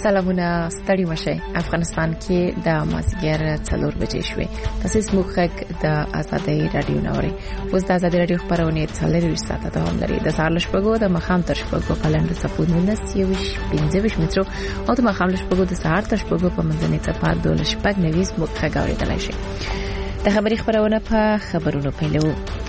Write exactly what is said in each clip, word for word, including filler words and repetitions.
سلامونه ستړي مشه. افغانستان کې د مازیګر څلور بجې شوې. تاسو زموږ غږ د آزادۍ رادیو نوري. اوس د آزادۍ رادیو خبرونه څلور ساعته دوام لري. د سهار لشپږو د مخام تر شپږو په لنډ صفو نولس یوش پنځه ویشت مترو او د مخام لشپږو د سهار تر شپږو په منځنۍ صفه د لشپږ نویز موږ غږ اورېدلای شي. د خبري خبرونه په خبرونو پیلو.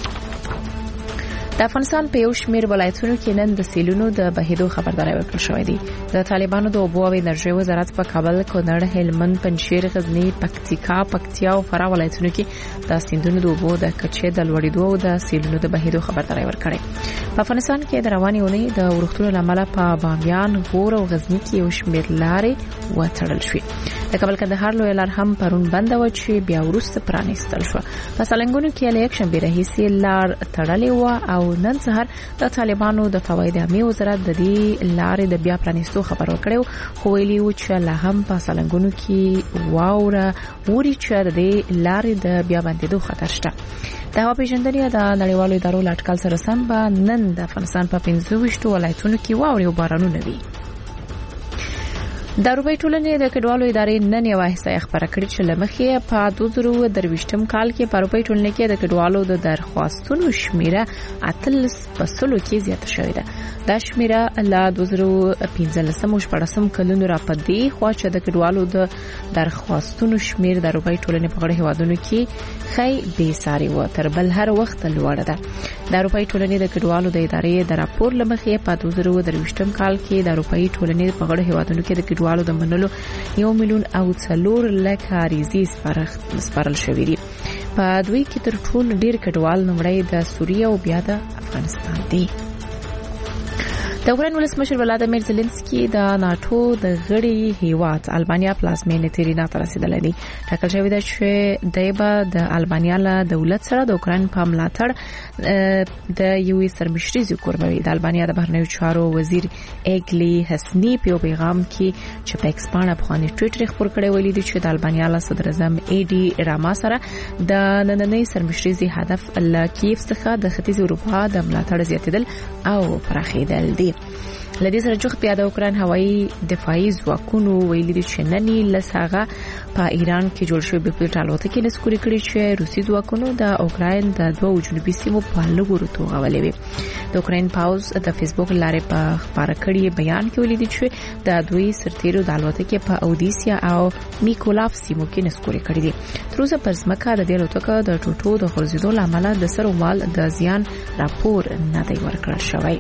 د افغانستان په یو شمېر ولایتونو کې نن د سیلونو د بهیدو خبرداري ورکړل شوې ده. د طالبانو د اوبو او انرژي وزارت په کابل، کونړ، هلمند، پنجشیر، غزنی، پکتیکا، پکتیا او فراه ولایتونو کې د سیندونو د اوبو د کچې د لوړېدو او د سیلونو د بهیدو خبرداري ورکړې. په افغانستان کې د رواني اونۍ د ورښتونو لامل په بامیان، غور او غزنی کې یو شمېر لارې وتړل شوې. د کابل کندهار لوی لار هم پرون بند و چې بیا وروسته پرانیستل شو. په سالنګونو کې له یک شنبه راهیسې لار تړلې و او نن سهار د طالبانو د فواید عامه وزارت د دې لارې د بیا پرانیستو خبر ورکړو. خو ویلي و چې لا هم په سالنګونو کې واوره وری چې د دې لارې د بیا بندیدو خطر شته. د هوا پیژندنې د نړیوالو ادارو لاټکل سره سم به نن د افغانستان په پنځه ویشت ولایتونو کې واورې او بارانونه وي. د اروپای ټولنې د کډوالو ادارې نن یو احصایه خبره کړې چې لمخې په دوه زره درویشتم کال کې په اروپای ټولنې کې د کډوالو د درخواستونو شمیره اتلس پسلو کې زیاته شوې ده. دا شمیره له دوه زره پنځلسم او شپږم کلونو راپدې خو چې د کډوالو د درخواستونو شمیر د اروپای ټولنې په غړي هوادونو کې خی بې ساري و تر بل هر وخت لوړه ده. د اروپای ټولنې د کډوالو د ادارې د راپور لمخې په دوه زره درویشتم کال کې د اروپای ټولنې په غړي هوادونو کې د کډوالو د منلو یو میلیون او څلور لک عریضې سپارل شوې دي. په دوی کې تر ټولو ډیر کډوال نمړی د سوریه او بیا د افغانستان دي. د اوکراین ولسمشر ولادیمیر زيلنسکي د ناتو د غړي هیواد البانیا پلازمینې تیرینا ته رسیدلی دی. ټاکل شوی دی چې دایبه د البانیا له دولت سره د اوکراین په ملاتړ د یوې سرمشريزي کوربوي. د البانیا د بهرنیو چارو وزیر ایګلی حسنی په پیغام کې چې په ایکسپانه په خاني ټویټر خبر کړی ویلي دی چې د البانیا له صدر اعظم ای ډي راما سره د نننۍ سرمشريزي هدف له کیف څخه د ختیځ اروپا د ملاتړ زیاتیدل او پراخیدل دي. لدې سره جوخ بیا د اوکراین هوایي دفاعي ځواکونو ویلي دي چې نننی لساغه په ایران کې جوړ شوی بپلټ الوتکې نسکوري کړي چې روسي ځواکونو د اوکراین د دوه جنوبي سیمو په لګورو توغولې وي. د اوکراین پاوز د فیسبوک لارې په خبره کړي بیان کې ویلي دي چې د دوی سرتیرو د الوتکې په اودیسیا او میکولاف سیمو کې نسکوري کړي دي. تر اوسه پر ځمکه د دې الوتکې د ټوټو د غورځېدو لامل د سر مال د زیان راپور نه دی ورکړل شوی.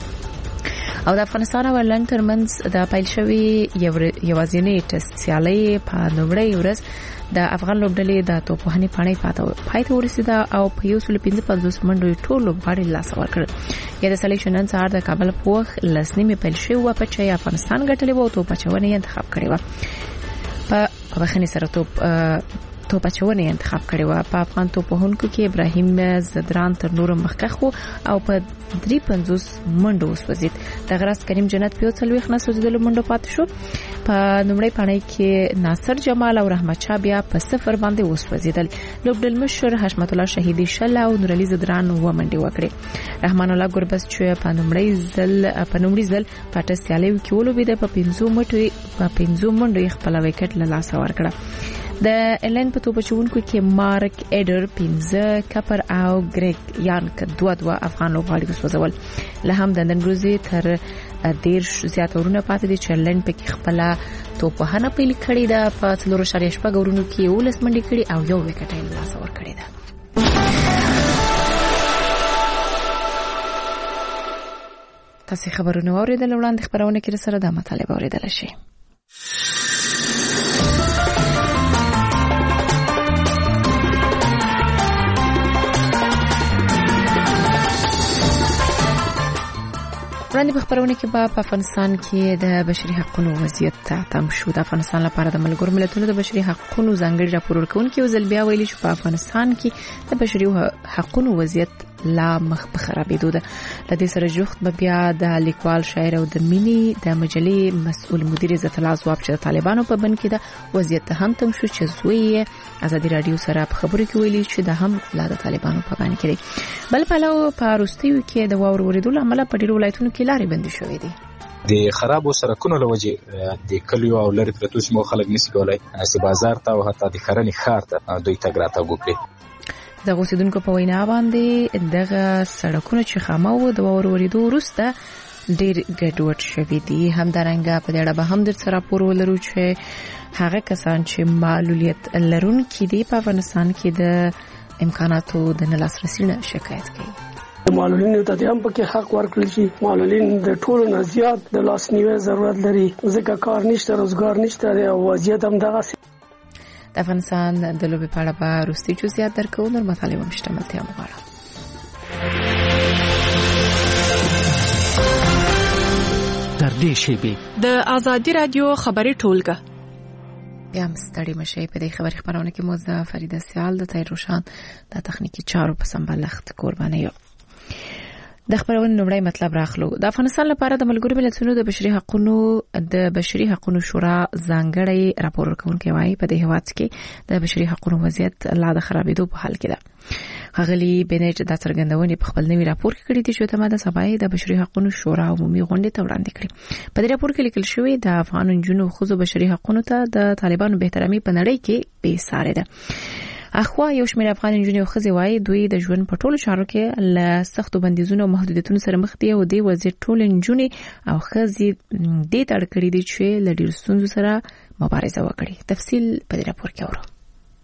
او د افغانستان او ایرلند ترمنځ د پایل شوی یوازینی ټیسټ سیالي په لومړۍ ورځ د افغان لوبډلې د توپوهنې پاڼې پای ته ورسېده او په یو سل پنځه پنځوس منډو ټول لوبغاړي لاس ورکړل. یا د سلیکشن نن سهار د کابل په وخت لسنیمه پیل شوی و په چې افغانستان ګټلې وو توپ چونه انتخاب کړی و. په بخښنې سره توپ توپ چونه انتخاب کړی و. په افغان توپوهونکو کې ابراهیم زدران تر نور مخکخ او په درې پنځوس منډو وسوځید. د غرس کریم جنت په څلويخ نه سوځیدلو منډو پات شو. په نومړی پاڼې کې ناصر جمال او رحمت شاه بیا په صفر باندې وسوځیدل. لوبډل مشر حشمت الله شهیدی شل او نور علي زدران و منډي وکړي. رحمان الله ګربس چې په نومړی ځل په نومړی ځل پټه سیالي کې ولوبید په پنځو منډو په پنځو منډو خپل وکټ له لاس ورکړه. د ایرلند په توپچونکو کې مارک ایډر پنځه کپر او ګریګ یانک دوه دوه افغان لوبغاړي وسوځول. له هم د نن ورځې تر ډیر زیات ورونه پاتې دي چې ایرلند په خپل توپوهنه پیل کړې ده. په څلور شریش په ګورونو کې ولس منډي کړي او یو وکټ یې لاس ور کړی ده. تاسو خبرونه اوریدل وړاندې خبرونه کې سره د مطالب اوریدل شي. وړاندې په خبرونه کې په افغانستان کې د بشري حقوقو وضعیت تام شو. د افغانستان لپاره د ملګرو ملتونو د بشري حقوقو ځانګړي راپور ورکونکي وزل بیا ویلي چې په افغانستان کې د بشري حقوقو وضعیت لا مخ په خرابېدو ده. د دې سره جوخت به بیا د لیکوال شاعر او د مینی د مجلې مسؤل مدیر عزت الله ځواب چې طالبانو په بن کې د وضعیت هم تم شو چې زوی آزادي رادیو سره په خبرو کې ویلي چې د هم لا د طالبانو په بن کې بل پلو په روستیو کې د واور وریدو عمله په ډیرو ولایتونو کې لارې بندي شوې دي. د خرابو سرکونو له وجې د کلیو او لرې پرتو سیمو خلک نشي کولی چې بازار ته او حتی د کرنې ښار ته دوی تګ راتګ وکړي. د اوسیدونکو په وینا باندې دغه سړکونه چې خامه وو د واورو ورېدو وروسته ډېر ګډوډ شوي دي. همدارنګه په دې اړه به هم درته راپور ولرو چې هغه کسان چې معلولیت لرونکي دي په افغانستان کې د امکاناتو د نه لاسرسي نه شکایت کوي. معلولینو ته هم پکې حق ورکړل شي. معلولین د ټولو نه زیات د لاسنیوي ضرورت لري ځکه کار نشته، روزګار نشته او وضعیت هم دغه سي. د افغانستان د لوبې په اړه به وروستي جزئیات درکو. نور مطالب هم شته، ملتیا مغواړم. تر دې شیبې د ازادي رادیو خبري ټولګه بیا هم ستړي مشي. په دې خبري خبرونه کې موږ د فریده سیال د تیر روشان د تخنیکی چارو په سمبالښت قرباني یو. د خبرونې لومړی مطلب راخلو. د افغانستان لپاره د ملګرو ملتونو د بشري حقوقو د بشري حقوقو شورا ځانګړی راپور ورکونکي وايي په دې هیواد کې د بشري حقوقو وضعیت لا د خرابېدو په حال کې ده. غغلی بنج د څرګندونې په خپل نوي راپور کې کړی دی چې تمه د سبای د بشري حقوقو شورا عمومي غونډه ته وړاندې کړي. په دې راپور کې لیکل شوی د افغان جنونو خصوص بشري حقوقو ته د طالبانو به احترامي په نړۍ کې بې ساري ده. اخوا یو شمېر افغان جنونو خزي وایي دوی د ژوند په ټولو چارو کې له سختو بندیزونو او محدودیتونو سره مخ دي او د وضعیت ټول جنونو او خزي د تړ کړی دي چې له ډیر ستونزو سره مبارزه وکړي. تفصیل په دې راپور کې اورو.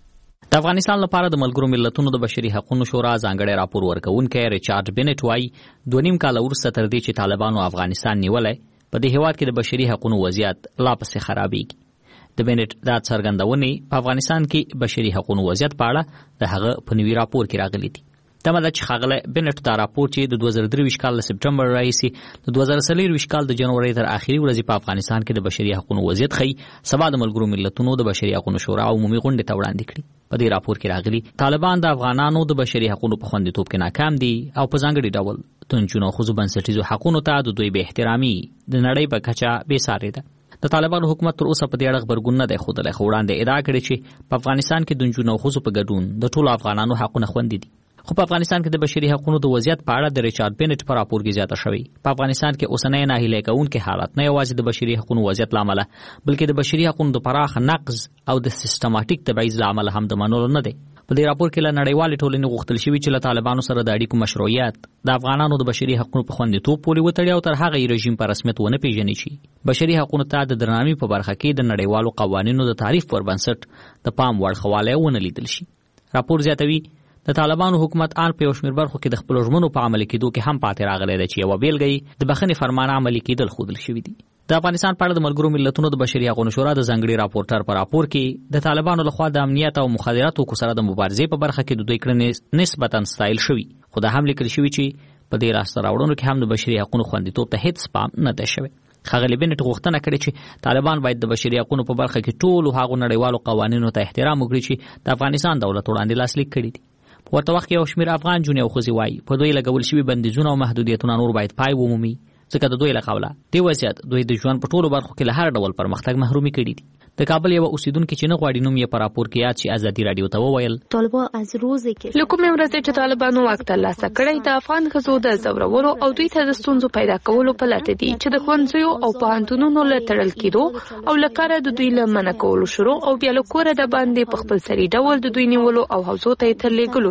د افغانستان لپاره د ملګرو ملتونو د بشري حقوقو شورا ځانګړی راپور ورکونکي ریچارډ بنټ وایي دوه نیم کال وروسته تر دې چې طالبانو افغانستان نیولای په دې هیواد کې د بشري حقوقو وضعیت لا پسې خرابېږي. د بنټ د څرګندونې په افغانستان کې بشري حقوقو وضعیت په اړه د هغه په نوي راپور کې راغلي دي. تمه ده چې ښاغلی بنټ دا راپور چې د دوه زره درویشت کال له سپټمبر راهیسې د دوه زره څلرویشت کال د جنوري تر اخري ورځې په افغانستان کې د بشري حقوقو وضعیت ښیي سبا د ملګرو ملتونو د بشري حقوقو شورا عمومي غونډې ته وړاندې کړي. په دې راپور کې راغلي طالبان د افغانانو د بشري حقوقو په خوندیتوب کې ناکام دي او په ځانګړي ډول د نجونو خصوصي بنسټیزو حقوقو ته د دوی به احترامي د نړۍ په کچه بې ساري ده. د طالبانو حکومت تر اوسه په دې اړه خبرګون نه دی ښودلی، خو وړاندې ادعا کړې چې په افغانستان کې د نجونو خصوصي په ګډون د ټولو افغانانو حقونه خوندي دي. خو په افغانستان کې د بشري حقوقو د وضعیت په اړه د ریچارډ بنټ په راپور کې زیاته شوی. په افغانستان کې اوسنۍ ناهیلي کوونکي حالات نه یوازې د بشري حقوقو وضعیت لامل بلکې د بشري حقوقو د پراخ نقض او د سیستماتیک تبعیض لامل هم د منلو نه دی. په دې راپور کې له نړیوالې ټولنې غوښتل شوی چې له طالبانو سره د اړیکو مشروعیت د افغانانو د بشري حقوقو په خوندیتوب پورې وتړي او تر هغه یې رژیم په رسمیت ونه پیژني چې بشري حقوقو ته د درناوي په برخه کې د نړیوالو قوانینو د تعریف پر بنسټ د پام وړ خواله ونه لیدل شي. راپور زیاتوي د طالبانو حکومت آن په یو شمېر برخو کې د خپل ژمنو په عملي کېدو کې هم پاتې راغلی دی چې یوه بېلګه د بخښنې فرمان عملي کېدل ښودل شوي دي. د افغانستان په اړه د ملګرو ملتونو د بشري حقوقو شورا د ځانګړي راپورټر په راپور کې د طالبانو لخوا د امنیت او مخدراتو سره د مبارزې په برخه کې د دوی کړنې نسبتاً ستایل شوي، خو دا هم لیکل شوي چې په دې لاسته راوړنو کې هم د بشري حقوقو خوندیتوب ته هیڅ پام نه دی شوی. ښاغلي بنټ غوښتنه کړې چې طالبان باید د بشري حقوقو په برخه کې ټولو هغو نړیوالو قوانینو ته احترام وکړي چې د افغانستان دولت وړاندې لاسلیک کړي دي. په ورته وخت کې یو شمېر افغان جونې او ښځې وایي په دوی لګول شوي بندیزونه او محدودیتونه نور باید پای ومومي ځکه د دوی له قوله دې وضعیت دوی د ژوند په ټولو برخو کې له هر ډول پرمختګ محرومي کړي دي. د کابل یو اوسیدونکو چې نه غواړي نوم یې په راپور کې یاد شي ازادي رادیو ته وویل طالبان از روزي کې له کومې ورځې چې طالبانو واک ترلاسه کړی د افغان ښځو د ځورولو او دوی ته د ستونزو پیدا کولو په لټه دي چې د ښوونځیو او پوهنتونونو له تړل کېدو او له کاره د دوی له منع کولو شروع او بیا له کوره د باندې په خپل سري ډول د دوی نیولو او حوزو ته تر لیږلو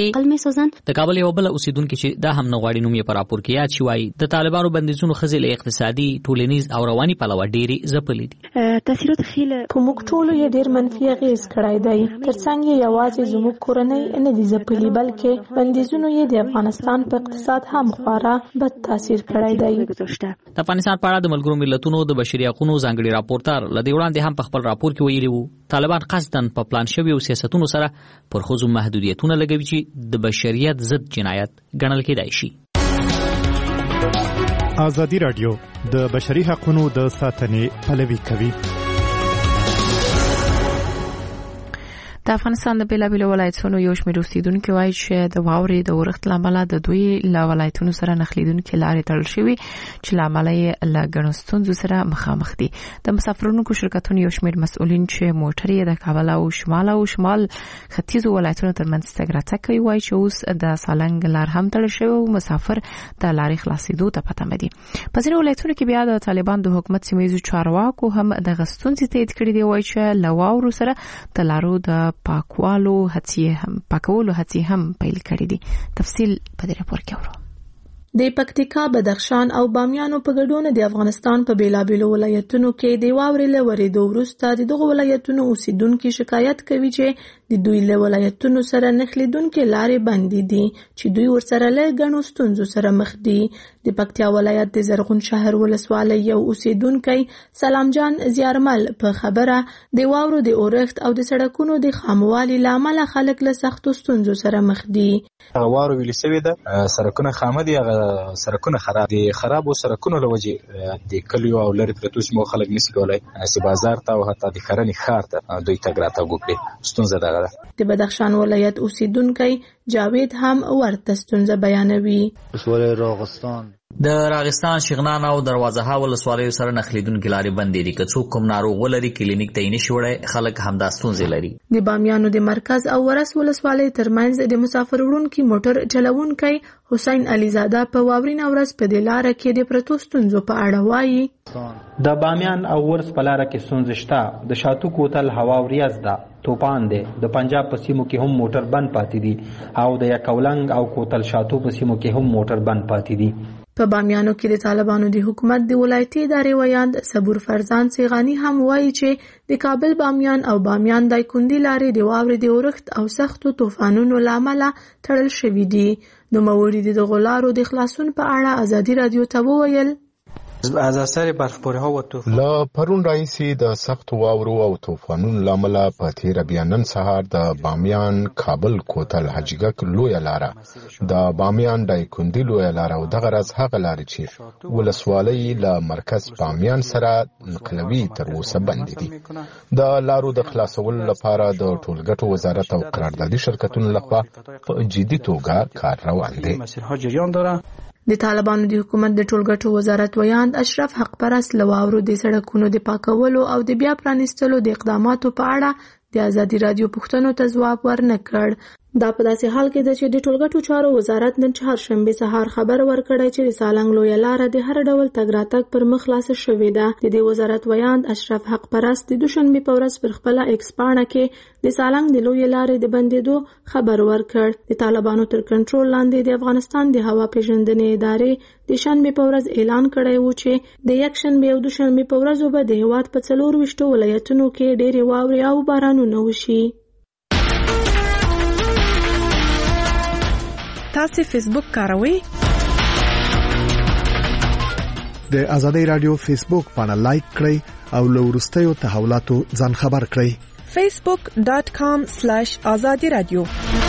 رسیږي. د کابل یو بل اوسیدونکو چې دا هم نه غواړي نوم یې په راپور کې یاد شي وایي د طالبانو بندیزونو ښځې له اقتصادي، ټولنیز او رواني پلوه ډېرې ځپلې دي. تاثیرات خیلی په موږ ټولو یې ډېر منفي اغېز کړی دی. ترڅنګ یې یوازې زموږ کورنۍ نه دي ځپلي بلکې بندیزونو یې د افغانستان په اقتصاد هم خورا بد تاثیر کړی دی. د افغانستان په اړه د ملګرو ملتونو د بشري حقوقو ځانګړي راپورټر له دې وړاندې هم په خپل راپور کې ویلي وو طالبان قصداً په پلان شویو سیاستونو سره پر ښځو محدودیتونه لګوي چې د بشریت ضد جنایت ګڼل کېدای شي. ازادي رادیو د بشري حقوقو د ساتنې پلوي کوي. د افغانستان د بیلابیلو ولایتونو یو شمېر اوسیدونکي وایي چې د واورې د اورښت له امله د دوی له ولایتونو سره نښلېدونکي لارې تړل شوي چې له امله یې له ګڼو ستونزو سره مخامخ دي. د مسافرونکو شرکتونو یو شمېر مسؤلین چې موټر یې د کابل او شمال او شمال ختیځو ولایتونو ترمنځ تګ راتګ کوي وایي چې اوس د سالنګ لار هم تړل شوی او مسافر د لارې خلاصېدو ته په تمه دي. په ځینو ولایتونو کې بیا د طالبان د حکومت سیمه ییزو چارواکو هم دغه ستونزې تایید کړي دي. وایي چې له واورو سره د لارو د پاکوالو هڅې هم پاکولو هڅې هم پیل کړې دي. تفصیل په دې راپور کې اورو. د پکتیکا، بدخشان او بامیانو په ګډون د افغانستان په بیلابیلو ولایتونو کې د واورې له ورېدو وروسته د دغو ولایتونو اوسیدونکي شکایت کوي چې د دوی له ولایتونو سره نښلېدونکي لارې بندې دي چې دوی ورسره له ګڼو ستونزو سره مخ دي. د پکتیا ولایت د زرغون شهر ولسوالۍ یو اوسیدونکی سلام جان زیارمل په خبره د واورو د اورښت او د سړکونو د خاموالي له امله خلک له سختو ستونزو سره مخ دي. واورو ویلې سوې ده، سړکونه خامه دي، سړکونه خراب دي. خرابو سړکونو له وجې د کلیو او لرې پرتو سیمو خلک نشي کولی چې بازار ته او حتی د کرنې ښار ته دوی تګ راتګ وکړي. ستونزه دغه ده. د بدخشان ولایت اوسیدونکی جاوید هم ورته ستونزه بیانوي. ولسوالۍ راغستان د راغستان، شغنان او دروازه ها ولسوالیو سره نښلېدونکي لارې بندې دي. که څوک کوم ناروغ ولري کلینیک ته یې نشي وړی، خلک همدا ستونزې لري. د بامیانو د مرکز او ورس ولسوالۍ ترمنځ د مسافر وړونکي موټر چلوونکی حسین علیزاده په واورینه ورځ په دې لاره کې د پرتو ستونزو په اړه وایي. د بامیان او ورس په لاره کې ستونزې شته. د شاتو کوتل هوا وریځ ده، توپان دی. د پنجاب په سیمو کې هم موټر بند پاتې دي او د یکاولنګ او کوتل شاتو په سیمو کې هم موټر بند پاتې دي. په بامیانو کې د طالبانو د حکومت د ولایتي ادارې ویاند صبور فرزان سیغانی هم وایي چې د کابل بامیان او بامیان دایکندي لارې د واورې د اورښت او سختو طوفانونو له امله تړل شوي دي. نوموړي د دغو لارو د خلاصون په اړه ازادي رادیو ته وویل. از اثر برفباری ها و طوفان لا پرون رئیسی د سخت واورو او طوفانونو لامل په تیر بیا نن سهار د بامیان کابل کوتل حجګک لوی لاره، د بامیان دایکندي لوی لاره او دغه راز هغه لارې چې ولسوالۍ له مرکز بامیان سره نقلوي تر اوسه بند دي. د لارو د خلاصولو لپاره د ټولګټو وزارت او قراردادي شرکتونو لخوا په جدي توګه کار روان دی. د طالبانو د حکومت د ټولګټو وزارت ویاند اشرف حق پرست له واورو د سړکونو د پاکولو او د بیا پرانیستلو د اقداماتو په اړه د ازادي رادیو پوښتنو ته ځواب ورنه کړ. دا په داسې حال کې ده چې د ټولګټو چارو وزارت نن چهارشنبه سهار خبر ورکړی چې د سالنګ لویه لاره د هر ډول تګ راتګ پر مخ خلاصه شوې ده. د دې وزارت ویاند اشرف حق پرست د دوشنبه په ورځ پر خپله ایکس پاڼه کې د سالنګ د لویې لارې د بندېدو خبر ورکړ. د طالبانو تر کنټرول لاندې د افغانستان د هوا پیژندنې ادارې د شنبه په ورځ اعلان کړی و چې د یکشنبه او دوشنبه په ورځو به د هیواد په څلور ویشتو ولایتونو کې ډېرې واورې او بارانونه وشي. تاسو فیسبوک کاروئ؟ د ازادي رادیو فیسبوک باندې لایک کړئ او له وروستیو تحولاتو ځان خبر کړئ. facebook dot com slash azadi radio.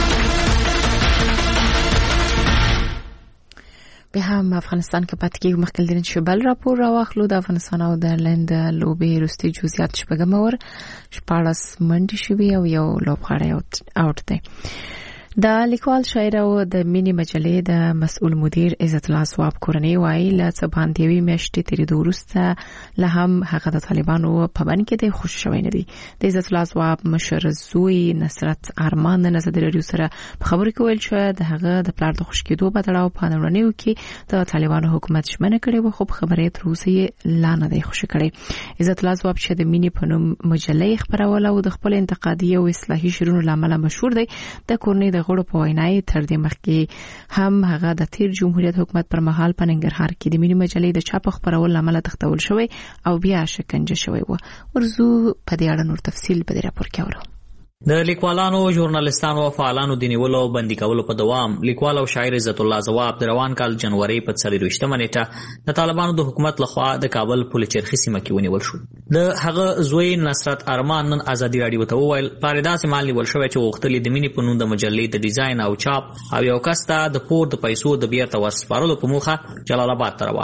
به هم افغانستان کې پاتې کېږو. مخکې دین چې بل راپور راوخلو د افغانستان او د آیرلند لوبې وروستي جزئیات شپږم اور شپاړس منډې شوي او یو لوبغاړی اوټ دی. د لیکوال شاعر او د مینی مجلې د مسؤل مدیر عزت الله ثواب کورنۍ وایي له څه باندې یوې میاشتې تېرېدو وروسته له هم هغه د طالبانو په بند کې دی خوشي شوی نه دی. د عزت الله ثواب مشر زوی نصرت ارمان د ازادي رادیو سره په خبرو کې ویل چې د هغه د پلار د خوش کېدو په تړاو په نړیو کې د طالبانو حکومت شمنه کړې و، خو په خبرې تر اوسه یې لا نه دی خوشي کړی. عزت الله ثواب چې د مینی په نوم مجلې خبروله او د خپل انتقادي او اصلاحي شعرونو لامل مشهور دی. د کورنۍ غړو په وینای تر دې مخکې هم هغه د تیر جمهوریت حکومت پر مهال په ننګرهار کې د ملي مجلې د چاپ خبرول لامل تختول شوی او بیا شکنجه شوی و. ورزو په دې اړه نور تفصیل په دې راپور کې اورو. د لیکوالانو، ژورنالیستانو او فعالانو د نیولو او بندي کولو په دوام لیکوال او شاعر عزت الله ثواب د روان کال جنوري په څلورویشتمه نیټه د طالبانو د حکومت لخوا د کابل پل چرخي سیمه کې ونیول شو. د هغه زوی نصرت ارمان نن ازادي رادیو ته وویل پاره داسې مال نیول شوی چې وختلې د مینې په نوم د مجلې د ډیزاین او چاپ او یو کس ته د پور د پیسو د بیرته ورسپارلو په موخه جلال آباد ته روانو.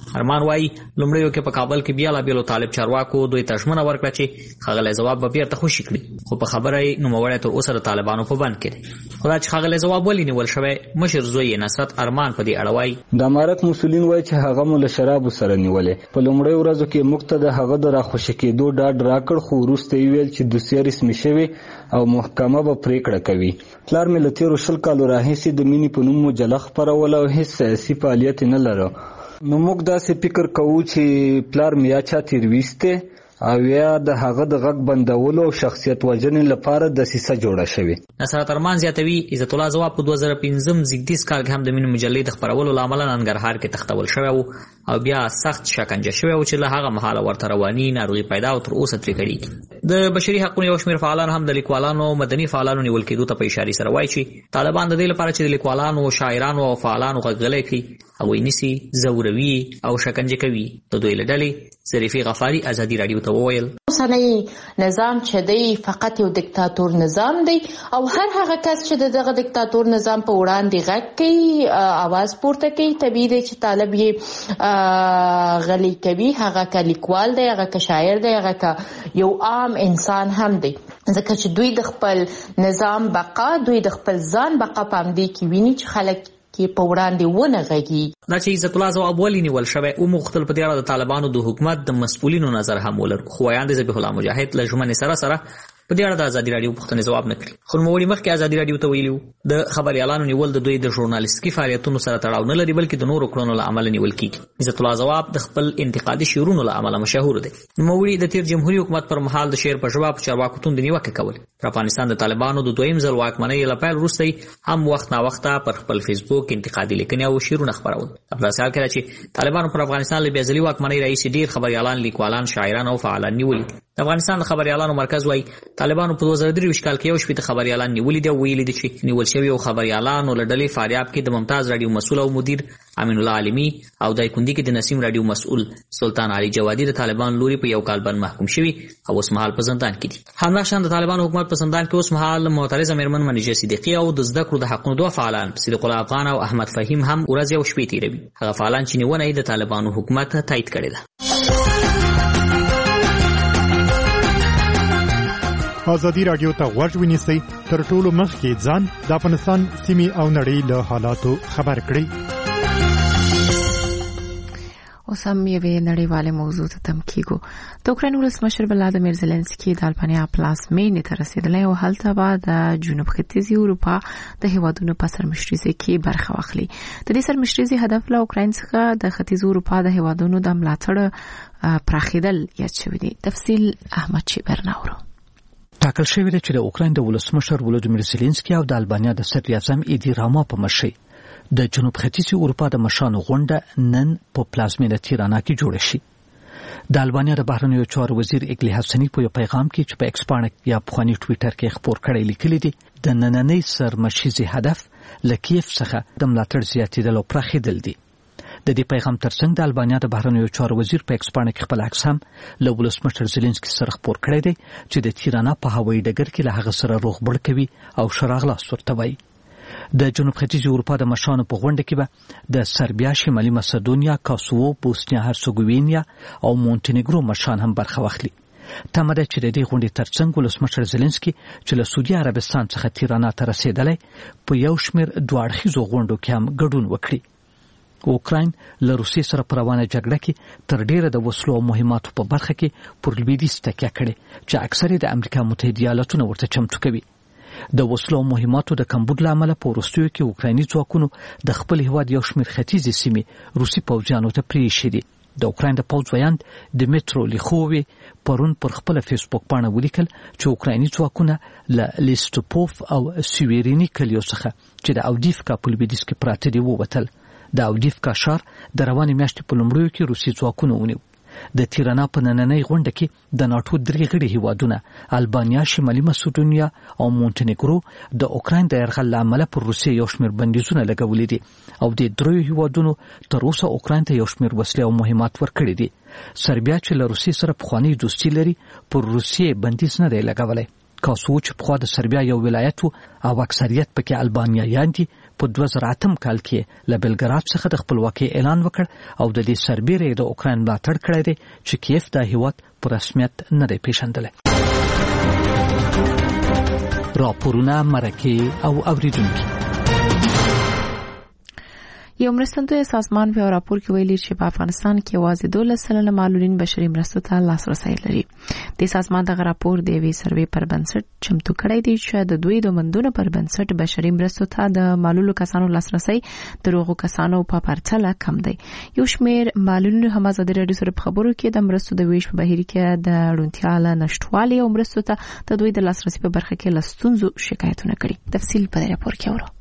ارمان وایي لومړیو کې په کابل کې بیا لا بیلو طالب چارواکو دوی تشمنه ورکړه چې ښاغلی ځواب به بیرته خوشي کړي، خو په خبره یې نوموړی تر اوسه د طالبانو په بند کې دی. خو دا چې ښاغلی ځواب ولې نیول شوی، مشر زوی یې نصرت ارمان په دې اړه وایي د امارت مسولین وایي چې هغه مو له شرابو سره نیولې. په لومړیو ورځو کې موږ ته د هغه د راخوشي کېدو ډاډ راکړ، خو وروسته یې ویل چې دوسیه رسمي شوې او محکمه به پریکړه کوي. پلار مې له تېرو شل کالو راهیسې د مینې په نوم مجله خپروله او هېڅ سیاسي فعالیت نه لره. نو موږ داسې فکر کوو چې پلار مې یا چا تېرویستی او یا د هغه د غږ بندولو او شخصیت وژنې لپاره دسیسه جوړه شوې. نصرت ارمان زیاتوي عزت الله ځواب په دوه زره پنځم زیږدیز کال کې هم د مینې مجلې د خپرولو له امله ننګرهار کې تختول شوی و او بیا سخت شکنجه شوی و چې له هغه مهاله ورته رواني ناروغي پیدا او تر اوسه ترې کړي. د بشري حقونو یو شمېر فعالان هم د لیکوالانو او مدني فعالانو نیول کېدو ته په اشارې سره وایي چې طالبان د دې لپاره چې د لیکوالانو او شاعرانو او فعالانو غږ غلی کړي هغوی نیسي، ځوروي او شکنجه کوي. د دوی له ډلې ظریفې غفاري ازادي راډیو ته وویل اوسنی نظام چې دی فقط یو دیکتاتور نظام دی او هر هغه کس چې دغه دیکتاتور نظام په وړاندې غږ کوي، आवाज پورته کوي، طبیعي دی چې طالب یې غلی کوي. هغه که لیکوال دی، هغه که شاعر دی، هغه که یو عام انسان هم دی، ځکه چې دوی د خپل نظام بقا، دوی د خپل ځان بقا په همدې کې ویني چې خلک کې په وړاندې ونه غږي. دا چې عزت الله ځواب ولې نیول شوی او مختلف په دې اړه د طالبانو د حکومت د مسؤلینو نظر هم ولر، خو ویاند ذبیح الله مجاهد له ژمنې سره سره په دې اړه د ازادي راډیو پوښتنې ځواب نه کړي. خو نوموړي مخکې ازادي راډیو ته ویلي د خبریالانو نیول د دوی د ژورنالیستیکي فعالیتونو سره تړاو نه لري، بلکې د نورو کړنو له امله نیول کیږي. عزت الله ځواب د خپل انتقادي شعرونو له امله مشهور دی. نوموړي د تیر جمهوریت حکومت پر مهال د شعر په ژبه په چارواکو توندې نیوکې کولې. پر افغانستان د طالبانو د دویم ځل واکمنۍ له پیل وروسته هم وخت نا وخته پر خپل فیسبوک انتقادي لیکنې او شعرونه خپرول. په داسې حال کې چې طالبانو پر افغانستان له بیا ځلي واکمنۍ راهیسې ډېر خبریالان، لیکوالان، شاعران او فعالان نیولي. د افغانستان د خبریالانو مرکز وایي طالبانو په دوه زره درویشت کال کې یو شپېته خبریالان نیولي دي او ویلي دي چې نیول شوي او خبریالانو له ډلې فاریاب کې د ممتاز راډیو مسؤل او مدیر امین الله عالمي او دایکندي کې د نسیم راډیو مسؤل سلطان علي جوادي د طالبان لوري په یو کال باندې محکوم شوي او اوس مهال په زندان کې دي. همداشان د طالبانو حکومت په زندان کې اوس مهال معترضه میرمن منیجه صدیقي او د زده کړو د حقونو دوه فعالان صدیق الله افغان او احمد فهیم هم ورځ یو شپې تیروي. هغه فعالان چې نیونه یې د طالبانو حکومت تایید کړې ده. ازادي راډیو ته غوږ ونیسئ، تر ټولو مخکې ځان د افغانستان سیمې او نړۍ له حالاتو خبر کړئ. اوس هم یوې نړیوالې موضوع ته تم کیږو. د اوکراین ولسمشر ولادیمیر زيلنسکي د البانیا پلازمینې ته رسیدلی او هلته به د جنوب ختیځي اروپا د هیوادونو په سرمشرۍ کې برخه واخلي. د دې سرمشرۍ هدف له اوکراین څخه د ختیځ اروپا د هیوادونو د ملاتړ پراخیدل یاد شوی دی. تفصیل احمد شیبرناورو. ټاکل شوی دی چې د اوکراین د ولسمشر ولادیمیر زيلنسکي او د البانیا د صدر اعظم ایدی راما په مشرۍ د جنوب ختیځي اروپا د مشرانو غونډه نن په پلازمینه تیرانا کې جوړه شي. د البانیا د بهرنیو چارو وزیر اګلی حسنی په یو پیغام کې چې په ایکس باندې یا په خاني ټوئیټر کې خبر کړی لیکلی دی د نننۍ سرمشرۍ هدف لکیف څخه د ملاتړ زیاتېدل او پراخېدل دي. د دې پیغام ترڅنګ د البانیا د بهرنیو چارو وزیر په ایکس باندې خپل عکس هم له ولسمشر زيلنسکي سره خبر کړی دی چې د تیرانا په هوایي ډګر کې له هغه سره روغبړ کوي او شراغلاس ورته وایي. د جنوب ختیځي اروپا د مشرانو په غونډه کې به د سربیا، شمالي مسدونیا، کاسوو، بوسنیا هرڅګوینیا او مونټینګرو مشران هم برخه واخلي. تمه ده چې د دې غونډې ترڅنګ ولسمشر زيلنسکي چې له سعودي عربستان څخه تیرانا ته رسیدلی په یو شمېر دوه اړخیزو غونډو کې هم ګډون وکړي. اوکراین له روسیې سره په روانه جګړه کې تر ډیره د وسلو او مهماتو په برخه کې پر لویدیځ تکیه کړې چې اکثر د امریکا متحده ایالاتونه ورته چمتو کوي. د وسلو او مهماتو د کمبود له امله په وروستیو کې اوکرایني ځواکونو د خپل هیواد یو شمېر ختیځې سیمې روسي پوځیانو ته پرېښې دي. د اوکراین د پوځ ویاند دمیترو لیخووی پرون پر خپل فیسبوک باندې ولیکل چې اوکرایني ځواکونه له لیستوپوف او سیویرینی کلیو څخه چې د اودیفکا په لویدیځ کې پراته دي ووتل. د اودیفکا ښار د روانې میاشتې په لومړیو کې روسي ځواکونه ونیو. د تیرانا په نننۍ غونډه کې د ناټو درې غړي هیوادونه البانیا، شمالي مسدونیا او مونټینګرو د اوکراین د یرغل له امله پر روسیې یو شمېر بندیزونه لګولي دي او د دریو هیوادونو تر اوسه اوکراین ته یو شمېر وسلې او مهمات ورکړي دي. سربیا چې له روسیې سره پخوانۍ دوستي لري پر روسیې بندیز نه دی لګولی. کاسو چې په خوا د سربیا یو ولایت او اکثریت پکې البانیایان دي په دوه زره اتم کال کې له بلګراد څخه د خپلواکۍ اعلان وکړ او د دې سربیره د اوکراین ملاتړ کړی دی چې کیف د هیواد په رسمیت نه دی پیژندلی. راپورونه مرکه او اوریدونکي. یو مرستندوی سازمان په راپور کې ویلي چې په افغانستان کې یوازې دولس سلنه معلولین بشري مرستو ته لاسرسي لري. د سازمان دغه راپور د وی سروې پر بنسټ چمتو کړی دی چې د دوی د مندونو پر بنسټ بشري مرستو ته د معلولو کسانو لاسرسي د روغو کسانو په پرتله کم دی. یو شمېر معلولین هم ازادي راډیو سره په خبرو کې د مرستو د ویش په بهیر کې د روڼتیا له نشټوالي او مرستو ته د دوی د لاسرسي په برخه کې لستونزو شکایتونه کړي. تفصیل په راپور کې اورو.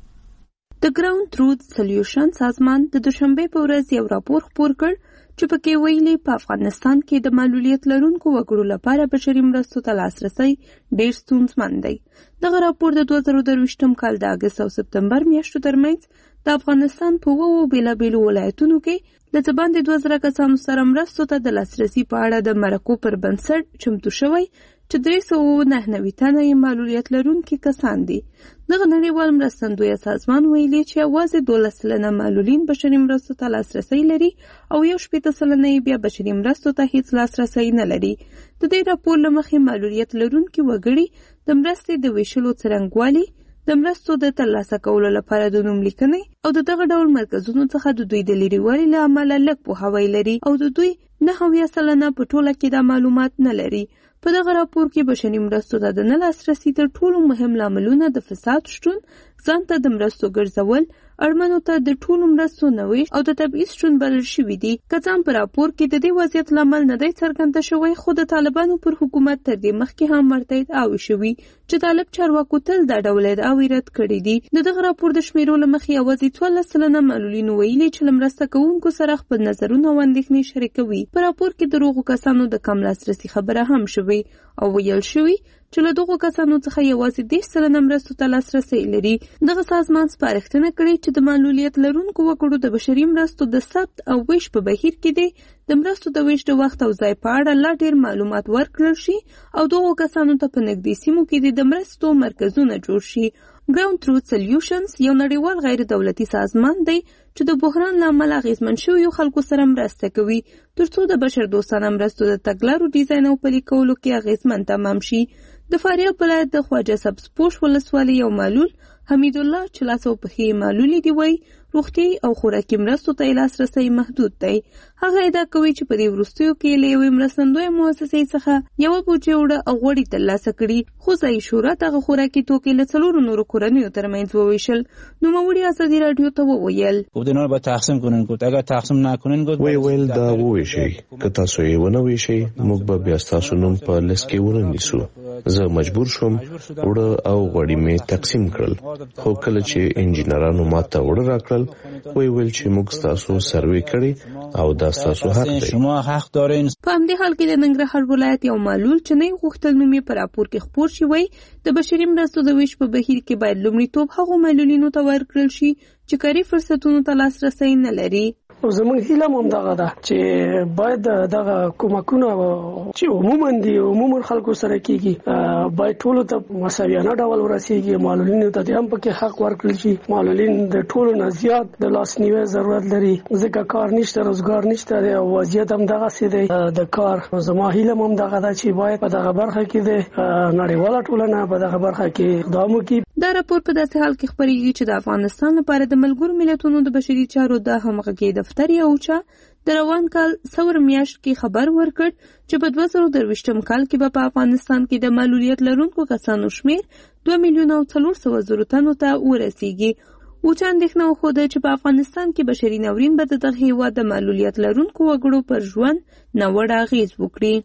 د ګراوند تروث سلیوشن سازمان د دوشنبه په ورځ یو راپور خپور کړ چې پکې ویلي په افغانستان کې د معلولیت لرونکو وګړو لپاره بشري مرستو ته لاسرسي ډېر ستونزمن دی. دغه راپور د دوه زره درویشتم کال د اګست او سپتمبر میاشتو ترمنځ د افغانستان په اوو بیلابیلو ولایتونو کې د څه دوه زره کسانو سره مرستو ته د لاسرسي په اړه د مرکو پر بنسټ چمتو شوی چې درې سوه نهه نوي تنه یې معلولیت لرونکي کسان دي. دغه نړیوال مرستندویه سازمان ویلي چې یوازې دولس سلنه معلولین بشري مرستو ته لاسرسي لري او یو شپېته سلنه یې بیا بشري مرستو ته هیڅ لاسرسي نه لري. د دې راپور له مخې معلولیت لرونکي وګړي د مرستې د ویشلو څرنګوالي، د مرستو د ترلاسه کولو لپاره د نوم لیکنې او د دغه ډول مرکزونو څخه د دوی د لرېوالي له امله لږ پوهاوی لري او د دوی نهه اویا سلنه په ټوله کې دا معلومات نه لري. په دغه راپور کې بشري مرستو ته د نه لاسرسي تر ټولو مهم لاملونه د فساد شتون، ځان ته د مرستو ګرځول، اړمنو ته د ټولو مرستو نه ویش او د تبعیض شتون بلل شوي دي. که څه هم په راپور کې د دې وضعیت لامل نه دی څرګنده شوی، خو د طالبانو پر حکومت تر دې مخکې هم ورته ادعاوې شوي چې طالب چارواکو تل دا ډول ادعاوې رد کړي دي. د دغه راپور د شمیرو له مخې یوازې څوارلس سلنه معلولینو ویلي چې له مرسته کوونکو سره خپل نظرونه او اندېښنې شریکوي. په راپور کې د روغو کسانو د کم لاسرسي خبره هم شوې او ویل شوي چې له دغو کسانو څخه یوازې دېرش سلنه مرستو ته لاسرسی لري. دغه سازمان سپارښتنه کړې چې د معلولیت لرونکو وګړو د بشري مرستو د ثبت او ویش په بهیر کې دی د مرستو د ویش د وخت او ځای په اړه لا ډېر معلومات ورکړل شي او دغو کسانو ته په نږدې سیمو کې د مرستو مرکزونه جوړ شي. ګراوند تروث سلیوشنز یو نړیوال غیر دولتي سازمان دی چې د بحران له امله اغېزمن شویو خلکو سره مرسته کوي ترڅو د بشر دوستانه مرستو د تګلارو ډیزاین او پلي کولو کې اغېزمن تمام شي. د فاریاب ولایت د خواجه سبزپوش ولسوالۍ یو معلول حمید الله چې لاس او پښې معلولې دي وایي روغتي او خوراکي مرستو ته لاسرسی محدود دی. هغه ادعا کوي چې په دې وروستیو کې له یوې مرستندویه مؤسسې څخه یوه بوجۍ وړه او غوړي ترلاسه کړي، خو ځایي شورا دغه خوراکي توکي له څلورو نورو کورنیو ترمنځ وویشل. نوموړي ازادي راډیو ته وویل اینا رو با تقسیم کنین گفت اگر تقسیم نکنین گفت وی ویل دا وویشي که تاسو یې ونه ویشئ موږ به بیا ستاسو نوم په لیست کې ونه نیسو. زه مجبور شوم وړه او غوړي مې تقسیم کړل، خو کله چې انجینرانو ماته وړه راکړل وی ویل چې موږ ستاسو سروې کړی او دا ستاسو حق دی. شما حق دارین. په همدې حال کې د ننګرهار ولایت یو معلول چې نه غوښتل نوم یې په راپور کې خپور شي وایي د بشري مرستو د ویش په بهیر کې باید لومړیتوب هغو معلولینو ته ورکړل شي چې کاري فرصتونو ته لاسرسی نه لري. زموږ هیله هم دغه ده چې باید دغه کومکونه چې عموما دي عموما خلکو سره کیږي باید ټولو ته مساویانه ډول ورسیږي. معلولینو ته هم پکې حق ورکړل شي. معلولین د ټولو نه زیات د لاسنیوي ضرورت لري ځکه کار نشته، روزګار نشته او وضعیت هم دغه سي دی د کار. زما هیله هم دغه ده چې باید په دغه برخه کې د نړیواله ټولنه په دغه برخه کې اقدام وکړي. دا راپور په داسې حال کې خپرېږي چې د افغانستان لپاره د ملګرو ملتونو د بشري چارو د همغږۍ دفتر یو چا د روان کال څلور میاشت کې خبر ورکړ چې په دوه زره درویشتم کال کې به په افغانستان کې د معلولیت لرونکو کسانو شمیر دوه میلیونه او څلور سوه زرو تنو ته ورسیږي. اوچا اندېښنه وښوده چې په افغانستان کې بشري ناورین به د دغه هېواد د معلولیت لرونکو وګړو پر ژوند ناوړه اغېز وکړي.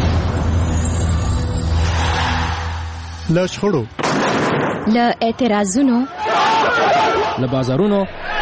له شخړو، له اعتراضونو، له بازارونو،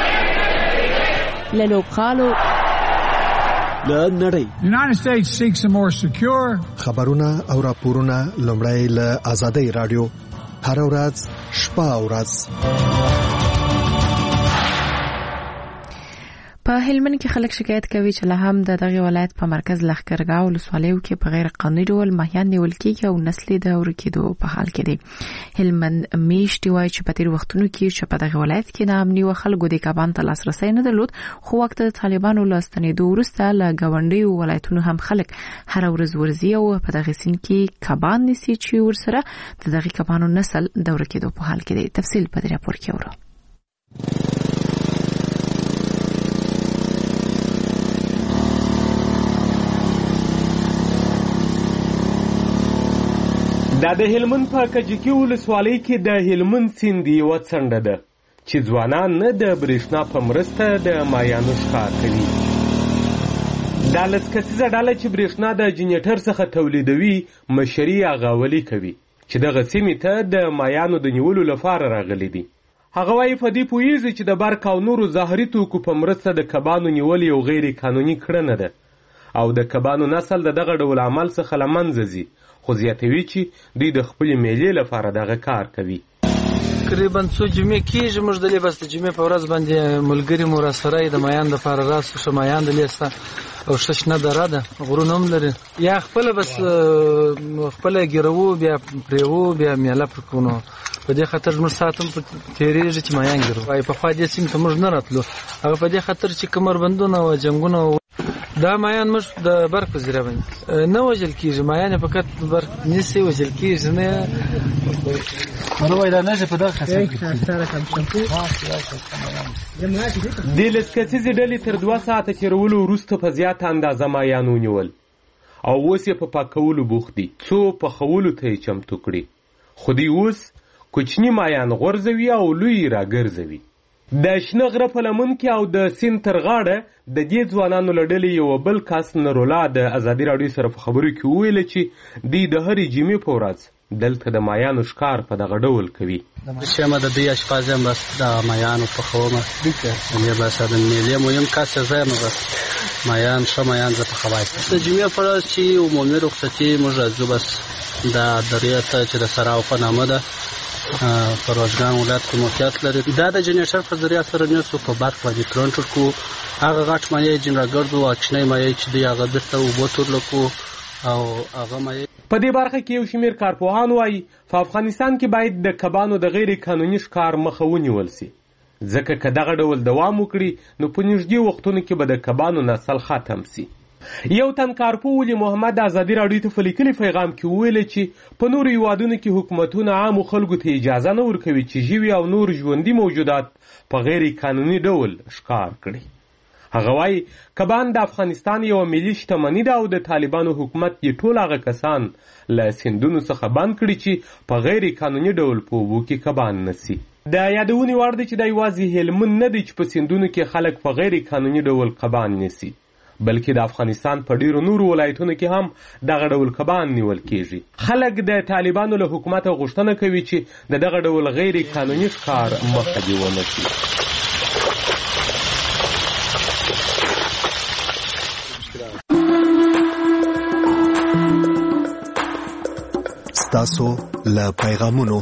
له لوبغالو، له نړۍ. United States seeks a more secure. خبرونه او راپورونه لومړی له آزادۍ رادیو هر ورځ شپه او ورځ. په هلمند کې خلک شکایت کوي چې له هم د دغه ولایت په مرکز لښکرګاه ولسوالیو کې په غیر قانوني ډول ماهیان نیول کېږي او نسل د ورکېدو په حال کې دي. هلمند میشتي وایي چې په تیر وختونو کې چې په دغه ولایت کې د امني او خلکو د کبان ته لاسرسی نه درلود، خو وخت د طالبانو له ستنېدو وروسته له ګاونډیو ولایتونو هم خلک هر ورځ ورځي او په دغه سیند کې کبان نیسي چې ورسره د دغه کبانو نسل د ورکېدو په حال کې دي. تفصیل په دې راپور کې اورو. دا د هلمند په کجکي ولسوالۍ کې د هلمند سیند یوه څنډه ده چې ځوانان نه د برېښنا په مرسته د مایانو ښکار کوي. دا لس کسیزه ډله چې برېښنا د جنریټر څخه تولیدوي مشري اغاولي کوي چې دغه سیمې ته د مایانو د نیولو لپاره راغلي دي. هغه وایي په دې پوهېږي چې د برق او نورو زهري توکو په مرسته د کبانو نیول یو غیر قانوني کړنه ده او د کبانو نسل د دغه ډول عمل څخه له منځه ځي، خو زیاتوي چې دوی د خپلې میلې لپاره دغه کار کوي. تقریبا څو جمعې کېږي موږ دلې بس د جمعې په ورځ باندې ملګري مو راسره د مایان دپاره راسو ښه مایان دلې سته او ښه شنه دره ده، غرونه هم لري. یا خپله بس خپله ګیروو بیا پرېوو بیا میله پر کوو. نو په دې خاطر زموږ ساعت هم تېرېږي چې مایان ګیرو. وایي پخوا دې سیمې ته موږ نه راتلو، هغه په دې خاطر چې کمربندونه او جنګونه دا مایان موږ د برق په ذریعه باندې نه وژل کېږي. مایان یې فقط برق نیسي وژل کېږي نه. نو وایي دا نښې په دغه خاصه دې لس کسیزې ډلې تر دوه ساعته تېرولو وروسته په زیاته اندازه مایان ونیول او اوس یې په پاکولو بوخت دي څو پخولو ته یې چمتو کړي. خو دوی اوس کوچني مایان غورځوي او لوی یې راګرځوي. د شنه غره په لمن کې او د سیند تر غاړه د دې ځوانانو له ډلې یوه بل کس نرولا د ازادي راډیو سره په خبرو کې وویله چې دوی د هرې جمعې په ورځ دلته د مایانو ښکار په دغه ډول کوي. شمه د دوی اشپز یم، بس د مایانو پخومه یعنې بس د میلې مهم کس زه یم، بس مایان ښه مایان زه پخوی. د جمعې په ورځ چې عمومي رخصتي موږ راځو بس د درې ته چې د سراو په نامه ده په روزګان ولایت کې موقعیت لري. دا د جنریټر په ذریعه سره نیسو په برق باندې کنټرول کوو. هغه غټ مایع جن راګرځو او کوچنۍ مایع چې دوی هغه بېرته اوبو تورلو کوو او هغه مایع. په دې برخه کې یو شمېر کارپوهان وایي په افغانستان کې باید د کبانو د غیر قانوني ښکار مخه ونیول سي، ځکه که دغه ډول دوام وکړي نو په نږدې وختونو کې به د کبانو نسل ختم سي. یو تن کارپوه ولی محمد ازادي راډیو ته په لیکلي پیغام کې وویل چې په نورو هیوادونو کې حکومتونه عامو خلکو ته اجازه نه ورکوي چې ژوي او نور ژوندي موجودات په غیر قانوني ډول ښکار کړي. هغه وایي کبان د افغانستان یوه ملي شتمني ده او د طالبانو حکومت یې ټول هغه کسان له سیندونو څخه بند کړي چې په غیر قانوني ډول په اوبو کې کبان نسي. د یادونې وړ دی چې دا یوازې هلمند نه دی چې په سیندونو کې خلک په غیر قانوني ډول کبان نیسي، بلکې د افغانستان په ډیرو نورو ولایتونو کې هم دغه ډول کبان نیول کېږي. خلک د طالبانو له حکومته غوښتنه کوي چې د دغه ډول غیر قانوني ښکار مخه دې ونیسي. ستاسو له پیغامونو.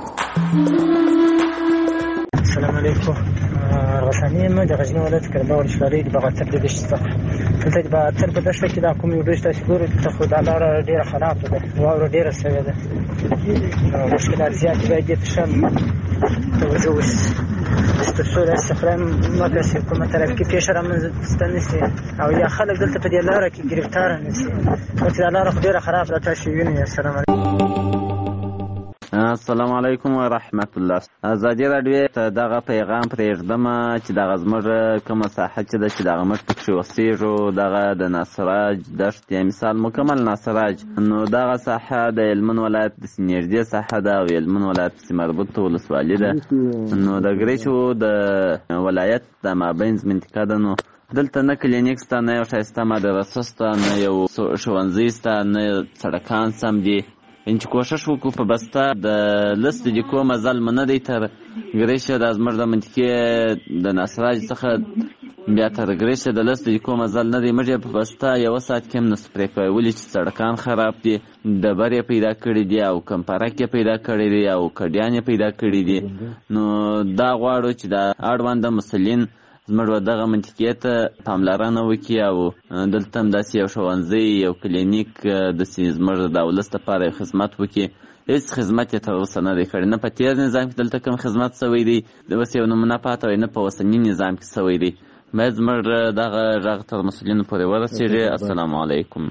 السلام علیکم. رسنۍ یم د غزني ولایت کلبه ولسوالۍ د باغاتر د دشت څخه. دلته د باغاتر په دښته کې دا کومې اوبه چې تاسې ګورئ دلته خو دا لاره ډېره خرابه ده، واوره ډېره سوې ده، مشکلات زیات دي، باید دې ته ښه توجه وشي تر څو دا استخدام مکه شي، کومه ترافیکي پېښه رامنځته نه شي او یا خلک دلته په دې لاره کې ګرفتاره نه شي، چې دا لاره خو ډېره خرابه ده. تاسې وینئ. السلام علیکم. السلام علیکم ورحمت الله. ازادي راډیو ته دغه پیغام پرېږدم چې دغه زموږ کومه ساحه چې ده چې دغه موږ پکښې اوسېږو دغه د ناصراج دښت یا مثال مکمل ناصراج، نو دغه ساحه د هلمند ولایت د نږدې ساحه ده او هلمند ولایت پسې مربوطه ولسوالي ده. نو د ګریچو د ولایت د مابینځ منطقه ده. نو دلته نه کلینیک سته، نه یو ښایسته مدرسه سته، نه یو ښوونځی سته، نه سړکان سم دي. ان چې کوشش وکړو په بسته د لس دقیقو مزل مو نه دی تر ګریشه دا زموږ د منطقې د ناصراج څخه بیا تر ګریشه د لس دقیقو مزل نه دی، موږ یې په بسته یوه ساعت کې هم نسو پرې کوی، ولې چې سړکان خراب دي، ډبر یې پیدا کړي دي او کمپرک یې پیدا کړي دي او کډیان یې پیدا کړي دي. نو دا غواړو چې د اړونده مسؤلین زموږ دغه منطقې ته پاملرنه وکړي او دلته هم داسې یو ښوونځی یو کلینیک داسې زموږ د ولس لپاره یو خدمت وکړي. هیڅ خدمت یې تر اوسه نه دی کړی، نه په تېر نظام کې دلته کوم خدمت سوی دی د اوس یو نمونه پاته وي، نه په اوسني نظام کې سوی دی. باید زموږ دغه غږ تر مسؤلینو پورې ورسېږي. السلام علیکم.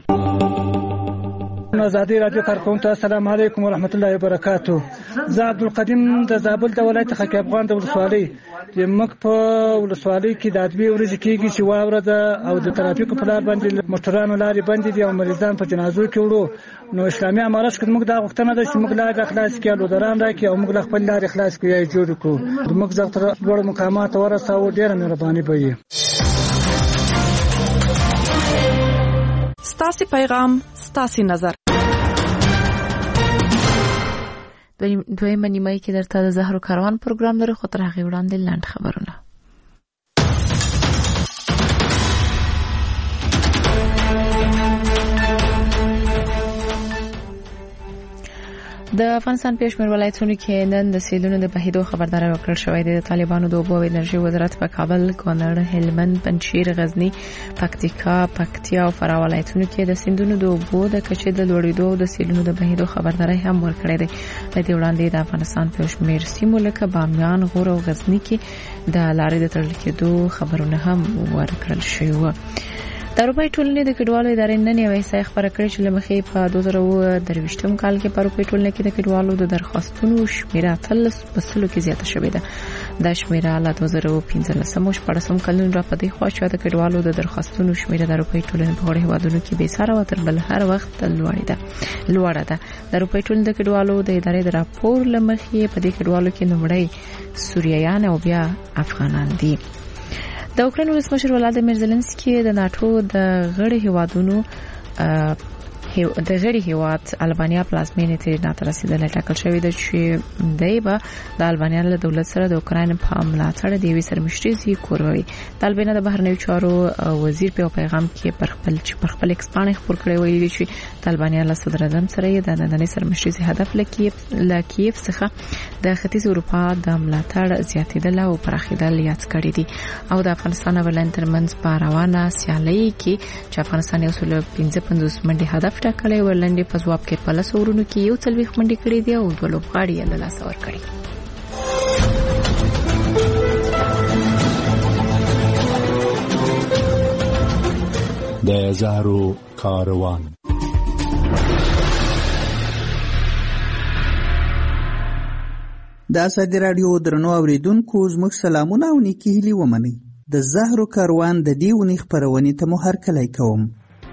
ازادي رادیو کارکونکو السلام علیکم ورحمت الله وبرکاتو. زه عبدالقدیم د زابل د ولایت خاک افغان د ولسوالۍ چې موږ په ولسوالۍ کې د ادبي ورځې کېږي چې واوره ده او د ترافیکو په لار باندې موټرانو لارې بندې دي او مریضان په جنازو کې وړو. نو اسلامي امارت کې موږ دا غوښتنه ده چې موږ لارې خلاص کړي، لودران راکړي او موږ له خپل لارې خلاص کړي یا جوړ کړو. موږ زغ تر لوړ مقامات ورساو، ډېره مهرباني به وي. ستاسو پیغام ستاسو نظر. دویمه نیمه کې درته د زهرو کاروان پروګرام لري، خو تر هغې وړاندې لنډ خبرونه. د افغانستان پېشمېر ولایتونو کې نن د سیلونو د بهیدو خبرداری ورکړل شوې ده. د طالبانو د اوبو او انرژي وزارت په کابل، کونړ، هلمند، پنجشیر، غزنی، پکتیکا، پکتیا او فراه ولایتونو کې د سیندونو د اوبو د کچې د لوړېدو او د سیلونو د بهیدو خبرداری هم ورکړې ده. د دې وړاندې د افغانستان پېشمېر سیمو لکه بامیان، غور او غزنی کې د لارې د تړل کېدو خبرونه هم ورکړل شوي وو. د اروپای ټولنې د کډوالو ادارې نن یو احصایه خبره کړې چې له مخې په دوه زره اووه درویشتم کال کې په اروپای ټولنه کې د کډوالو د درخواستونو شمیره اتلس په سلو کې زیاته شوې ده. دا شمیره له دوه زره اووه پنځلسم او شپاړسم کلونو راپدې خوا چې د کډوالو د درخواستونو شمیره د اروپای ټولنې په غړو هیوادونو کې بې ساري او تر بل هر وخت لوړه ده. لوړه ده. د اروپای ټولنې د کډوالو د ادارې د راپور له مخې په دې کډوالو کې لومړی سوریایان او بیا افغانان دي. د اوکراین ولسمشر ولادیمیر زيلنسکي د ناتو د غړي هیوادونو د غړي هیواد البانیا پلازمینې ته نه رسیدل ټاکل شوی د چې دایبه د البانیا له دولت سره د اوکراین په ملاتړ د وی سرمشتري کوروي. د البانیا د بهرنیو چارو وزیر په پیغام کې پر خپل چې پر خپل ایکسپانې خبر کړی ویلي چې د البانیا له صدر اعظم سره د نننۍ سرمشتري هدف لکیف لکیف څخه د ختیځ اروپا د ملاتړ زیاتیدل او پراخیدل یاد کړی دي. او د افغانستان او ولایت ترمنځ په روانه سیالي کې چې افغانستان یو سل پنځه پنځوس منډي هدف ټاکلی ولندې په ځواب کې په لس اورونو کې یو څلوېښت منډې کړې دي او دوه لوبغاړي یې له لاسه ورکړي. د زهرو کاروان. د ازادي رادیو درنو اوریدونکو زموږ سلامونه او نیکی هیلې ومنئ. د زهرو کاروان د دې اونۍ خپرونې ته مو هرکلی کوم.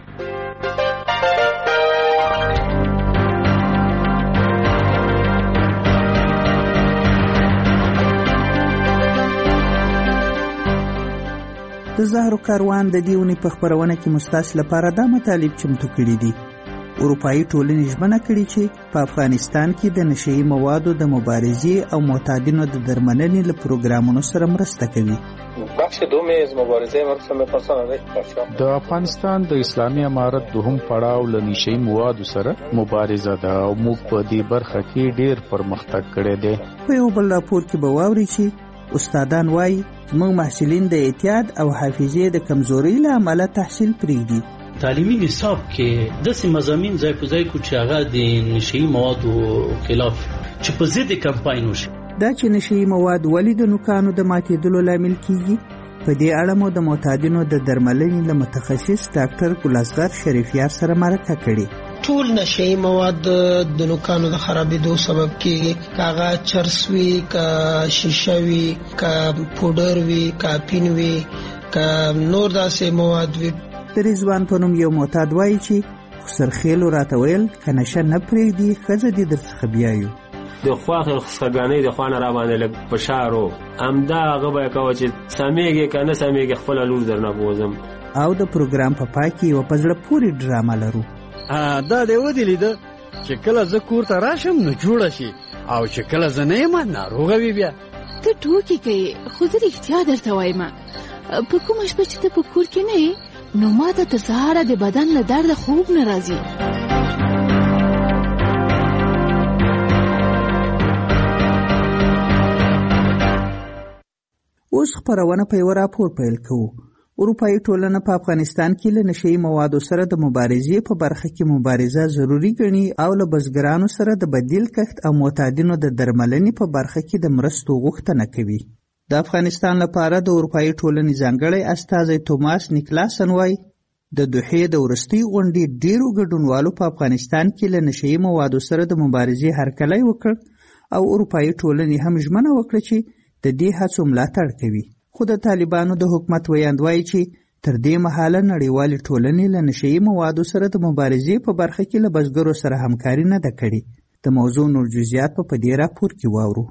د زهرو کاروان د دې اونۍ په خپرونه کې مستاس لپاره دا مطالب چمتو کړي دي. اروپایي ټولنې ژمنه کړې چې په افغانستان کې د نشهیي موادو د مبارزې او معتادینو د درملنې له پروګرامونو سره مرسته کوي. بخش دوم از مبارزه مرسته می‌پسند د افغانستان د اسلامي امارت دوهم پړاو له نشهیي موادو سره مبارزه ده او موږ په دې برخه کې ډېر پرمختګ کړی دی. په یو بل راپور کې به واوري چې استادان وایي زموږ محصلین د اعتیاد او حافظې د کمزورۍ له امله تحصیل پرېږدي. تعلیمي نصاب کې داسې مضامین ځای په ځای کو چې هغه د نشهیي موادو خلاف چې په ضد کمپاین وشي. دا چې نشهیي مواد ولې د نوکانو د ماتېدلو لامل کیږي، په دې اړه مو د معتادینو د درملنې له متخصص ډاکټر ګلاسګر شریفیار سره مرکه کړې. ټول نشهیي مواد د نوکانو د خرابېدو سبب کیږي، کاغه چرس وي، کا شیشه وي، کا پودر وي، کا پین وي، کا نور داسې مواد وي. د رضوان په نوم یو معتاد وایي چې خسرخیلو راته ویل که نشه نه پرېږدي ښځه دې درڅخه بیایو. د خواخې خسرګانۍ د خوا نه را باندې لږ فشار و، همدا هغه به یې کوه چې سمیږې که نه سمیږې خپله لور درنه بوځم. او د پروګرام په پای کې یوه په زړه پورې ډرامه لرو. دا دې ودې لیده چې کله زه کور ته راشم نو جوړه شي او چې کله زه نه یم ناروغه وي. بیا ته ټوکې کوې، خو زه رښتیا درته وایم په کومه شپه چې ته په کور کې نه یې نو ما ته تر سهاره د بدن له درده خوب نه راځي. اوس خبرونه په یو راپور پیل کوو. اروپایي ټولنه په افغانستان کې له نشئی موادو سره د مبارزې په برخه کې مبارزه ضروری ګڼي او له بزګرانو سره د بدیل کښت او معتادینو د درملنې په برخه کې د مرستو غوښتنه کوي. د افغانستان لپاره د اروپایي ټولنې ځانګړی استازی توماس نیکلاسن وایي د دوحې د وروستۍ غونډې ډیرو ګډونوالو په افغانستان کې له نشئی موادو سره د مبارزې هرکلی وکړ او اروپایي ټولنې هم ژمنه وکړه چې د دې هڅو ملاتړ کوي. خو د طالبانو د حکومت ویاند وایي چې تر دې مهاله نړیوالې ټولنې له نشئی موادو سره د مبارزې په برخه کې له بزګرو سره همکاري نه ده کړې. د موضوع نور جزئیات په دې راپور کې واورو.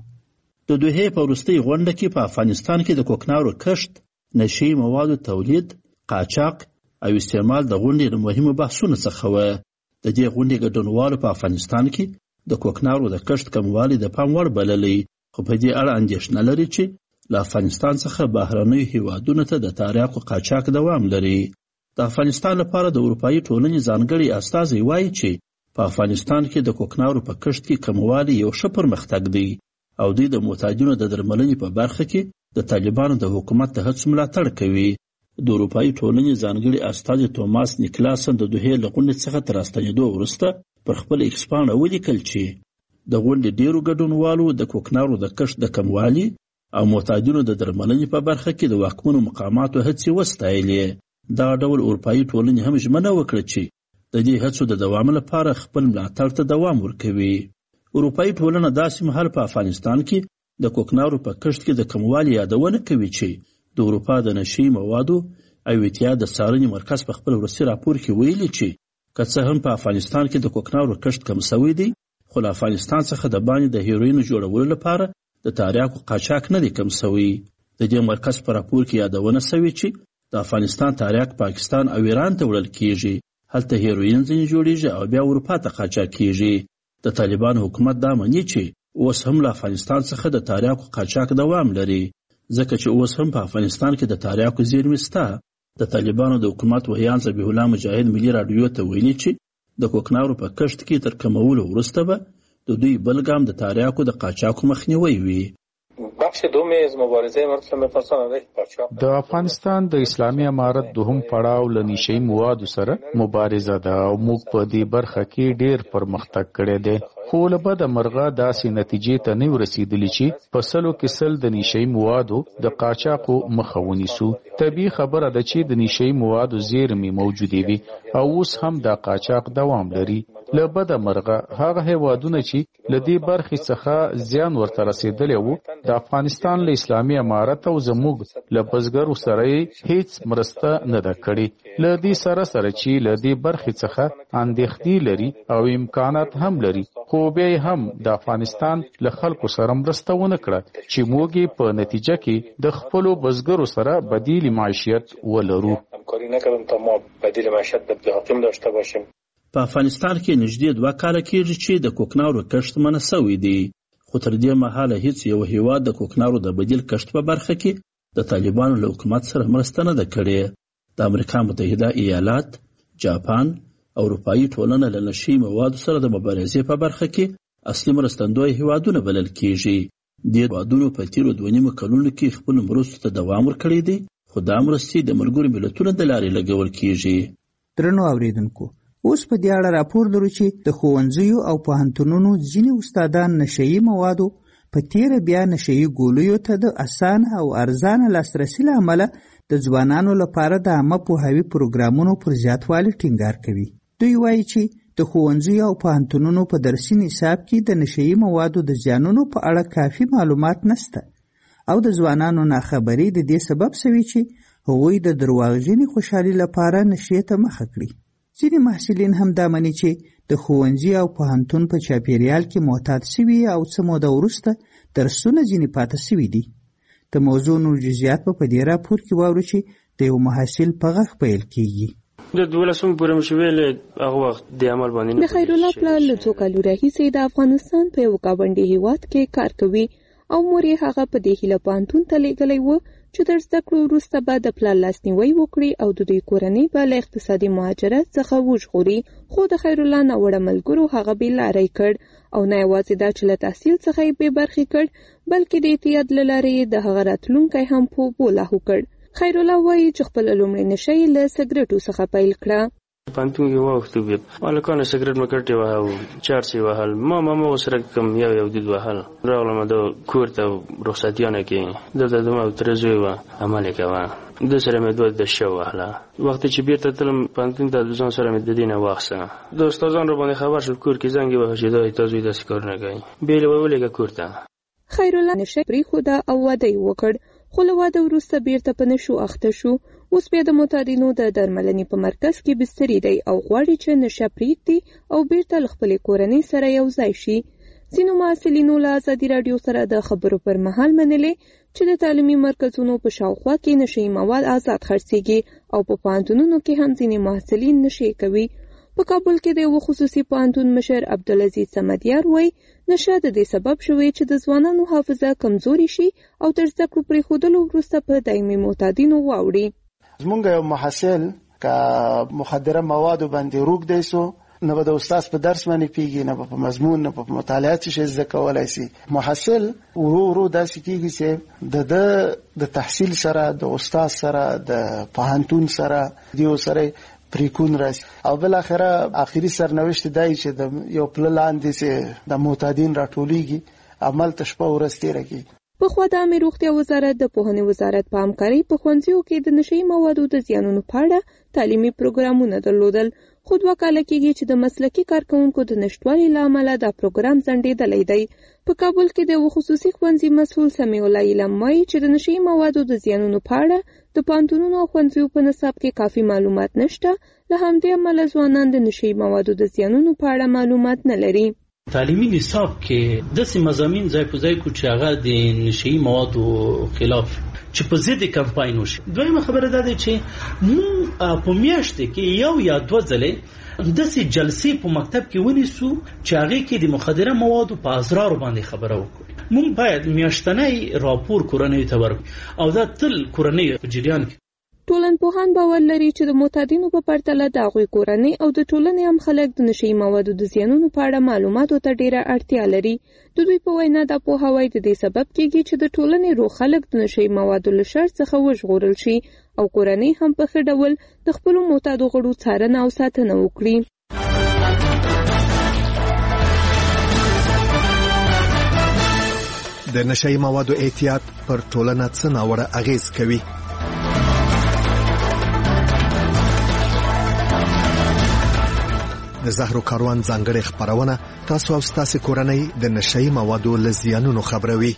د دوحې په وروستۍ غونډه کې په افغانستان کې د کوکنارو کښت، نشئی موادو تولید، قاچاق او استعمال د غونډې له مهمو بحثونو څخه و. د دې غونډې ګډونوالو په افغانستان کې د کوکنارو د کښت کموالی د پام وړ بللی، خو په دې اړه اندېښنه لري چې له افغانستان څخه بهرنیو هیوادونو ته د تریاکو قاچاق دوام لري. د افغانستان لپاره د اروپایي ټولنې ځانګړی استازی وایي چې په افغانستان کې د کوکنارو په کښت کې کموالی یو ښه پرمختګ دی او دوی د معتادینو د درملنې په برخه کې د طالبانو د حکومت د هڅو ملاتړ کوي. د اروپایي ټولنې ځانګړي استازی توماس نیکلاسن د دوحې له غونډې څخه تر راستنېدو وروسته پر خپل ایکس پاڼه ولیکل چې د غونډې ډیرو ګډونوالو د کوکنارو د کښت د کموالي او معتادینو د درملنې په برخه کې د واکمنو مقاماتو هڅې وستایلې. دغه ډول اروپایي ټولنې هم ژمنه وکړه چې د دې هڅو د دوام لپاره خپل ملاتړ ته دوام ورکوي. اروپایي ټولنه داسې مهال په افغانستان کې د کوکنارو په کښت کې د کموالي یادونه کوي چې د اروپا د نشئی موادو او اتحاد د څارنې مرکز په خپل وروستي راپور کې ویلي چې که څه هم په افغانستان کې د کوکنارو کښت کم شوی دی، خو له افغانستان څخه د باندې د هیروینو جوړولو لپاره د تریاکو قاچاق نه دی کم شوی. د دې مرکز په راپور کې یادونه شوې چې د افغانستان تریاک پاکستان او ایران ته وړل کیږي، هلته هیروین ځینې جوړیږي او بیا اروپا ته قاچاق کیږي. د طالبانو حکومت دا مني چې اوس هم له افغانستان څخه د تریاکو قاچاق دوام لري، ځکه چې اوس هم په افغانستان کې د تریاکو زیرمې شته. د طالبانو د حکومت ویان ذبیح الله مجاهد ملي راډیو ته ویلي چې د کوکنارو په کښت کې تر کمولو وروسته به د دوی بل ګام د تریاکو د قاچاقو مخنیوی وي. بخش دوم از مبارزه مرسوم میپرسان علیه قاچاق د افغانستان د اسلامي امارت دوهم پړاو له نشئی موادو سره مبارزه ده او موږ په دې برخه کې ډیر پرمختګ کړی دی، خو له بده مرغه داسې نتیجې ته نه ورسېدلې چې په سلو کې سل د نشئی موادو د قاچاقو مخه ونیسو. طبیعي خبره ده چې د نشئی موادو زیرمې موجودې وي او اوس هم دا قاچاق دوام لري. له بده مرغه هغه هیوادونه چې له دې برخې څخه زیان ورته رسېدلی وو د افغانستان له اسلامي امارت او زموږ له بزګرو سره هیڅ مرسته نه ده کړې. له دې سره سره چې له دې برخې څخه اندېښنې لري او امکانات هم لري، خو بیا هم د افغانستان له خلکو سره مرسته ونه کړه چې موږ په نتیجه کې د خپلو بزګرو سره بدیل معیشت ولرو. همکاری نکردیم تا ما بدیل معیشت بدیهاتیم داشته باشیم. په افغانستان کې نږدې دوه کاله کېږي چې د کوکنارو کښت منع شوی دی، خو تر دې مهاله هیڅ یو هیواد د کوکنارو د بدیل کښت په برخه کې د طالبانو له حکومت سره مرسته نه ده کړې. د امریکا متحده ایالات، جاپان او اروپایي ټولنه له نشئی موادو سره د مبارزې په برخه کې اصلي مرستندوی هیوادونه بلل کېږي. دې هیوادونو په تیرو دوه نیمو کلونو کې خپلو مرستو ته دوام ورکړی دی، خو دا مرستې د ملګرو ملتونو د لارې لګول کېږي. درنو اوریدونکو، اوس په دې اړه راپور لرو چې د ښوونځیو او پوهنتونونو ځینې استادان نشئی موادو په تیره بیا نشئی ګولیو ته د اسانه او ارزانه لاسرسي له امله د ځوانانو لپاره د عامه پوهاوي پروګرامونو پر زیاتوالي ټینګار کوي. دوی وایي چې د ښوونځیو او پوهنتونونو په درسي نصاب کې د نشئی موادو د زیانونو په اړه کافي معلومات نشته او د ځوانانو ناخبري د دې سبب شوي چې هغوی د درواغجنې خوشحالي لپاره نشې ته مخه کړي. ځینې محصلین هم دا مني چې د ښوونځي او پوهنتون په چاپیریال کې معتاد شوي او څه موده وروسته درسونه ځینې پاته شوي دي. د موضوع نور جزئیات په دې راپور کې واورو چې د یو محصل په غږ پیل کیږي. د دولسم پورې مې ویلې هغه وخت د عمل باندې د خیر الله پلار له څو کالو راهیسې د افغانستان په یو ګاونډي هیواد کې کار کوي او مور یې هغه په دې هیله پوهنتون ته لیږلی و چې تر زده کړو وروسته به د پلار لاسنیوی وکړي او د دوی کورنۍ به له اقتصادي مهاجرت څخه وژغوري. خو د خیرالله ناوړه ملګرو هغه بې لارې کړ او نه یوازې دا چې له تحصیل څخه یې بې برخې کړ بلکې د اعتیاد له لارې یې د هغه راتلونکی هم په اوبو لاهو کړ. خیرالله وایي چې خپله لومړۍ نشه یې له سګرټو څخه پیل کړه. پانتون کې واوښتو بیا هلکانو سګرټ مې کټې وهه او چارس یې وهل ما ماما ورسره کم یو یو دود وهل. راغلم د کور ته رخصتیانه کې دلته زما او تره زوی وه عمل یې کوه ده سره مې دوه دشه ووهله. وخت چې بیرته تلم پانتون ته ځان سره مې د دې نه واخیسته. د استادان را باندې خبر شول کور کې زنګ یې وهه چې دا تا زوی داسې کارونه کوي بیا یې ولېږه کور ته. خیرالله نشه پرېښوده او واده یې وکړ خو له واده وروسته بیرته په نشو اخته شو. اوس بیا د معتادینو د درملنې په مرکز کې بستري دی او غواړي چې نشه پرېږدي او بیرته له خپلې کورنۍ سره یو ځای شي. ځینو محصلینو له ازادي راډیو سره د خبرو پر مهال منلې چې د تعلیمي مرکزونو په شاوخوا کې نشهیي مواد آزاد خرڅېږي او په پوهنتونونو کې هم ځینې محصلین نشې کوي. په کابل کې د یو خصوصي پوهنتون مشر عبدالعزیز صمدیار وایي نشه د دې سبب شوی چې د ځوانانو حافظه کمزوري شي او تر زده کړو پرېښودلو وروسته په دایمي معتادینو واوړي. زمونږ یو محصل که مخدره موادو باندې روږدی سو نه به د استاد په درس باندې پیږي نه به په مضمون نه به په مطالعات شي زده کولی سي. محصل ورو ورو داسې کېږي چې د ده د تحصیل سره د استاد سره د پوهنتون سره دیو سره پریکون راشي او بل اخره اخري سرنوشت دی چې د یو پله لاندې چې د معتادین راټولیږي عمل ته شپه ورځ تېره کېږي. پخوا د عامې روغتیا وزارت د پوهنې وزارت په همکارۍ په ښوونځیو کې د نشهیي موادو د زیانونو په اړه تعلیمي پروګرامونه درلودل خو دوه کاله کېږي چې د مسلکي کارکوونکو د نشتوالي له امله دا پروګرام ځنډېدلی دی. په کابل کې د یو خصوصي ښوونځي مسؤل سمیع الله علم وایي چې د نشهیي موادو د زیانونو په اړه د پوهنتونونو او ښوونځیو په نصاب کې کافي معلومات نشته. له همدې امله ځوانان د نشهیي موادو د زیانونو په اړه معلومات نه لري. تعلیمي نصاب کې داسې مضامین ځای په ځای کو چې هغه د نشهیي موادو خلاف چې په ضد کمپاین وشي. دویمه خبره دا ده چې موږ په میاشت کې یو یا دوه ځلې داسې جلسې په مکتب کې ونیسو چې هغې کې د مخدره موادو په اسرارو باندې خبره وکړو. موږ باید میاشتنی راپور کورنیو ته ورکړو او دا تل کورنیو په جریان کې. ټولنپوهان باور لري چې د معتادینو په پرتله د هغوی کورنۍ او د ټولنې عام خلک د نشهیي موادو د زیانونو په اړه معلوماتو ته ډیره اړتیا لري. د دوی په وینا دا پوهاوی د دې سبب کېږي چې د ټولنې روغ خلک د نشهیي موادو له شر څخه وژغورل شي او کورنۍ هم په ښه ډول د خپلو معتادو غړو څارنه او ساتنه وکړي. د نشهیي موادو اعتیاد پر ټولنه څه ناوړه اغېز کوي؟ د زهرو کاروان ځانګړې خپرونه تاسو او ستاسو کورنۍ د نشهیي موادو له زیانونو خبروي.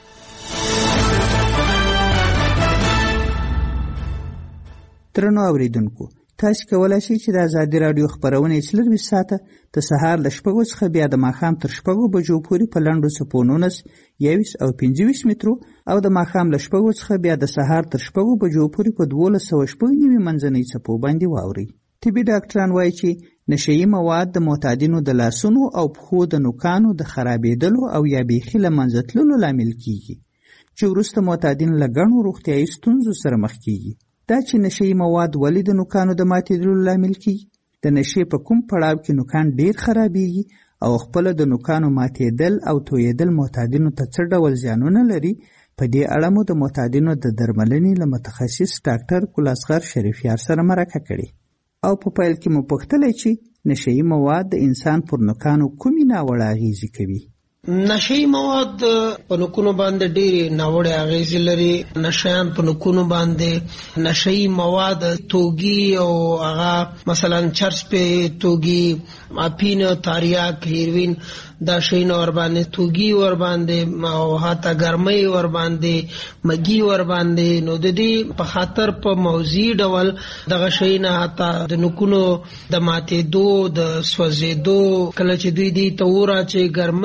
درنو اوریدونکو، تاسو کولای شئ چې د ازادي راډیو خبرونه څلرویشت ساعته د سهار له شپږو څخه بیا د ماښام تر شپږو بجو پورې په لنډو څپو نولس، یوویشت او پنځه ویشت مترو او د ماښام له شپږو څخه بیا د سهار تر شپږو بجو پورې په دولس سوه شپږ نوي منځنۍ څپو باندې واورئ. طبي ډاکټران وایي چې نشهیي مواد د معتادینو د لاسونو او پښو د نوکانو د خرابېدلو او یا بیخي له منځه تللو لامل کیږي چې وروسته معتادین له ګڼو روغتیایي ستونزو سره مخ کیږي. دا چې نشهیي مواد ولې د نوکانو د ماتېدلو لامل کیږي؟ د نشې په کوم پړاو کې نوکان ډیر خرابېږي او خپله د نوکانو ماتېدل او تویېدل معتادینو ته څه ډول زیانونه لري؟ په دې اړه مو د معتادینو د درملنې له متخصص ډاکټر ګلاسغر شریفیار سره مرکه کړې او په پیل کې مو پوښتلی چې نشهیي مواد د انسان پر نوکانو کومې ناوړه اغېزې کوي؟ نشهیي مواد په نوکونو باندې ډېرې ناوړه اغېزې لري. نشیان په نوکونو باندې نشهیي مواد توګي او هغه مثلا چرس په توګي، اپین، تاریاک، هیروین دا شیونه ور باندې توګي ور باندې او حتی ګرمۍ ور باندې مګي ور باندې نو د دې په خاطر په موضوعي ډول دغه شیونه حتی د نوکونو د ماتېدو، د سوځېدو، کله چې دوی دې ته وراچي ګرمۍ د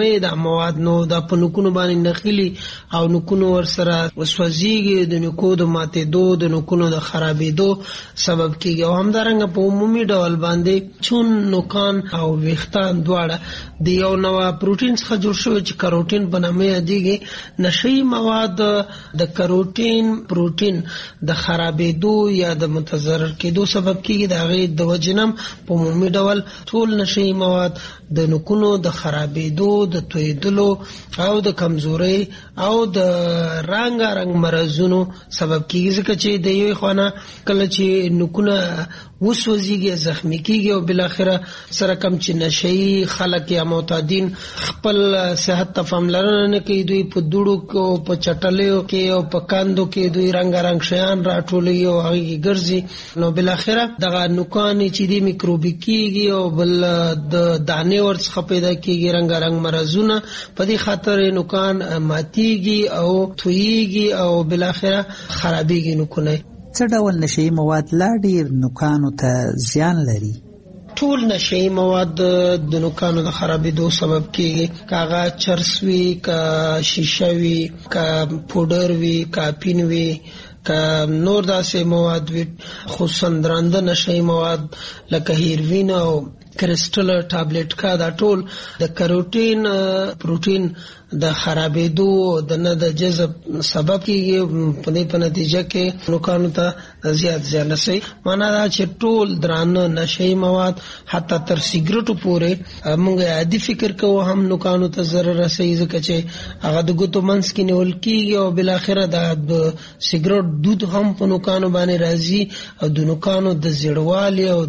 مواد نو دا په نکونو باندې نخیلی او نکونو ور سره وسوځيږي د نکو د ماته دو د نکونو د خرابېدو سبب کیږي او همدارنګه په عمومي ډول باندې چون نوکان او ویښتان دواړه د یو نوع پروتین څخه جوړ شوی چې کاروټین په نامه یادېږي. نشئی مواد د کاروټین پروتین د خرابېدو یا د متضرر کېدو سبب کیږي. د هغې د وجنم په عمومي ډول ټول نشئی مواد د نکونو د خرابېدو د تویدلو او د کمزورۍ او د رنګارنګ مرزونو سبب کیږي ځکه چې د یوې خوا نه کله چې نکونه وسوځيږي زخمی کیږي او بل اخره سره کم چې نشئی خلک یا معتادین خپل صحت ته پاملرنه نه کوي. دوی په دوړو کې په چټلیو کې او په کاندو کې دوی رنگارنګ شیان راټولوي او هغه ګرځي نو بل اخره دغه نوکان چې دی میکروبي کیږي او بل د دانې ورڅخه پیدا کیږي رنگارنګ مرزونه. په دې خاطر نوکان ماتيږي او تویږي او بل اخره خرابېږي نوکونه. څه ډول نشئی مواد لا ډیر نوکانو ته زیان لري؟ ټول نشئی مواد د نوکانو د خرابېدو سبب کیږي. کاغه چرس وی، کا شیشه وی، کا پودر وی، کا پین وی، کا نور داسې مواد وی، خصوصا درانده نشئی مواد لکه هیروین او کرسټل ټابلیټ کا دا ټول د کاروټین پروتین د خرابېدو د نه د جذب سبب کیږي. په دې په نتیجه کې نوکانو ته زیات زیان رسي. معنا دا چې ټول درانه نشئی مواد حتی تر سیګریټو پورې موږ عادي فکر کوو هم نوکانو ته ضرر رسي ځکه چې هغه د ګوتو منځ کې نیول کیږي او بل اخره د سیګریټ دود هم په نوکانو باندې راځي او د نوکانو د زیړوالي او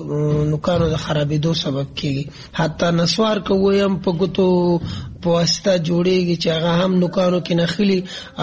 د نوکانو د خرابېدو سبب کیږي. حتی نسوار کوي هم په ګوتو په واسطه جوړیږي چې هغه هم نوکانو کې نخیلی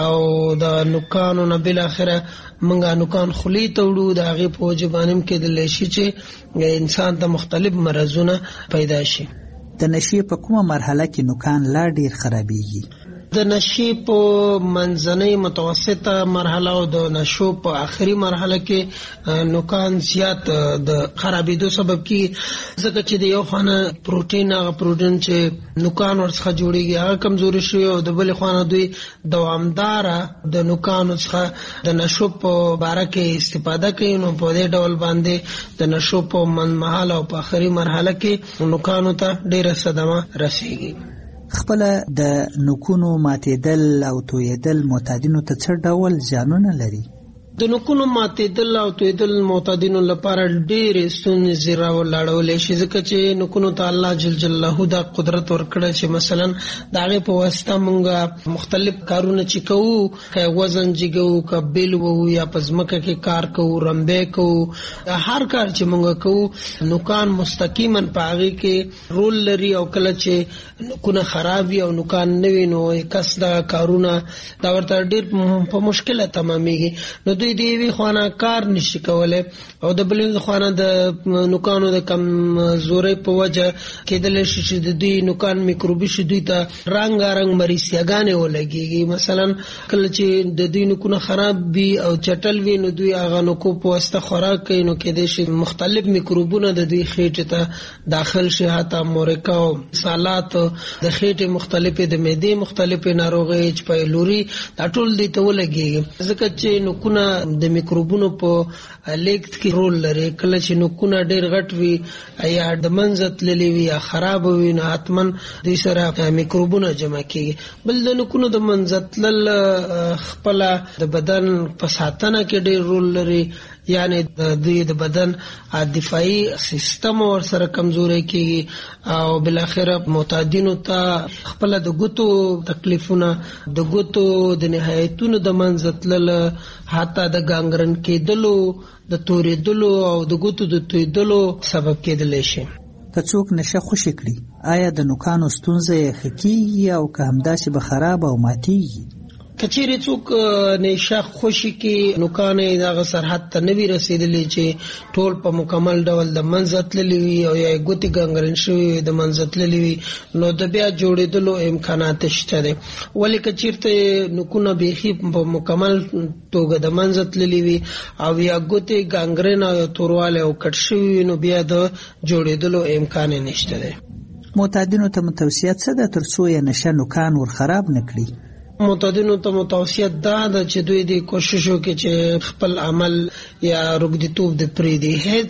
او د نوکانو نه بل اخره منګه نوکان خلی ته وړو د هغې په وجه باندې هم کېدلی شي چې انسان ته مختلف مرضونه پیدا شي. د نشې په کومه مرحله کې نوکان لا ډیر خرابېږي؟ د نشې په منځنۍ متوسطه مرحله او د نشو په آخري مرحله کې نوکان زیات د خرابېدو سبب کیږي ځکه چې د یو خانه پروتین هغه پروتین چې نوکان ورڅخه جوړیږي هغه کمزوري شوی او د بل خانه دوی دوامداره د نوکانو څخه د نشو په باره کې استفاده کوي نو په دې ډول باندې د نشو په منځمهاله او په آخري مرحله کې نوکانو ته ډیره صدمه رسیږي. خپل د نوکونو ماتېدل او تویدل معتادینو ته څه ډول زیانونه لري؟ د نوکونو ماتېدل او تویدل معتادینو لپاره ډېرې ستونزې راولاړولی شي ځکه چې نوکونو ته الله جل جلاله دا قدرت ورکړی چې مثلا د هغې په واسطه موږ مختلف کارونه چې کوو که وزن جګوو که بیل وو یا په ځمکه کې کار کوو رمبی کوو هر کار چې موږ کوو نوکان مستقیما په هغې کې رول لري او کله چې نوکونه خراب وي او نوکان نه وي نو کس دغه کارونه دا ورته ډېر په مشکله تمامیږي نو دوی د یوې خوا نه کار نشي کولی او د بلې خوا نه د نوکانو د کمزورۍ په وجه کېدلی شي چې د دوی نوکان میکروبي شي دوی ته رنګارنګ مریضیاګانې ولګېږي مثلا کله چې د دوی نوکونه خراب وي او چټل وي نو دوی هغه نوکو په واسطه خوراک کوي نو کېدای شي مختلف میکروبونه د دوی خېټې ته داخل شي حتی مورکا او سالات د خېټې مختلفې د معدې مختلفې ناروغۍ ایچ پایلوري دا ټول دوی ته ولګېږي ځکه چې نوکونه د میکروبونو په لیږد کې رول لري کله چې نوکونه ډېر غټ وي یا د منځه تللي وي یا خراب وي نو حتما دوی سره میکروبونه جمع کېږي بل د نوکونو د منځه تلل خپله د بدن په ساتنه کې ډېر رول لري یعنی د دوی د بدن دفاعي سیستم ور سره کمزوري کیږي او بل اخره معتادینو ته خپل د ګوتو تکلیفونه د ګوتو د نهایتونو د منځتلل حتی د ګانګرن کېدلو د تورېدلو او د ګوتو د تویدلو سبب کېدلی شي. که څوک نشه خوشي کړي آیا د نوکانو ستونزه یې ښه کېږي او که همداسې به خراب او ماتېږي؟ که چیرې څوک نشه خوشي کې نوکان یې دغه سرحد ته نه وي رسېدلي چې ټول په مکمل ډول د منځه تللي وي او یا یې ګوتې ګنګرن شوي وي د منځه تللي وي نو د بیا جوړېدلو امکانات شته دی ولې که چېرته نوکونه بیخي په مکمل توګه د منځه تللي وي او یا ګوتې ګنګرن او یا توروالی او کټ شوي وي نو بیا د جوړېدلو امکان یې نشته دی. معتادینو ته متوصیت څه ده تر څو یې نشه نوکان ور خراب نه کړي؟ معتادینو ته متوصیت دا ده چې دوی د کوشش وکړي چې خپل عمل یا روږديتوب د پریدي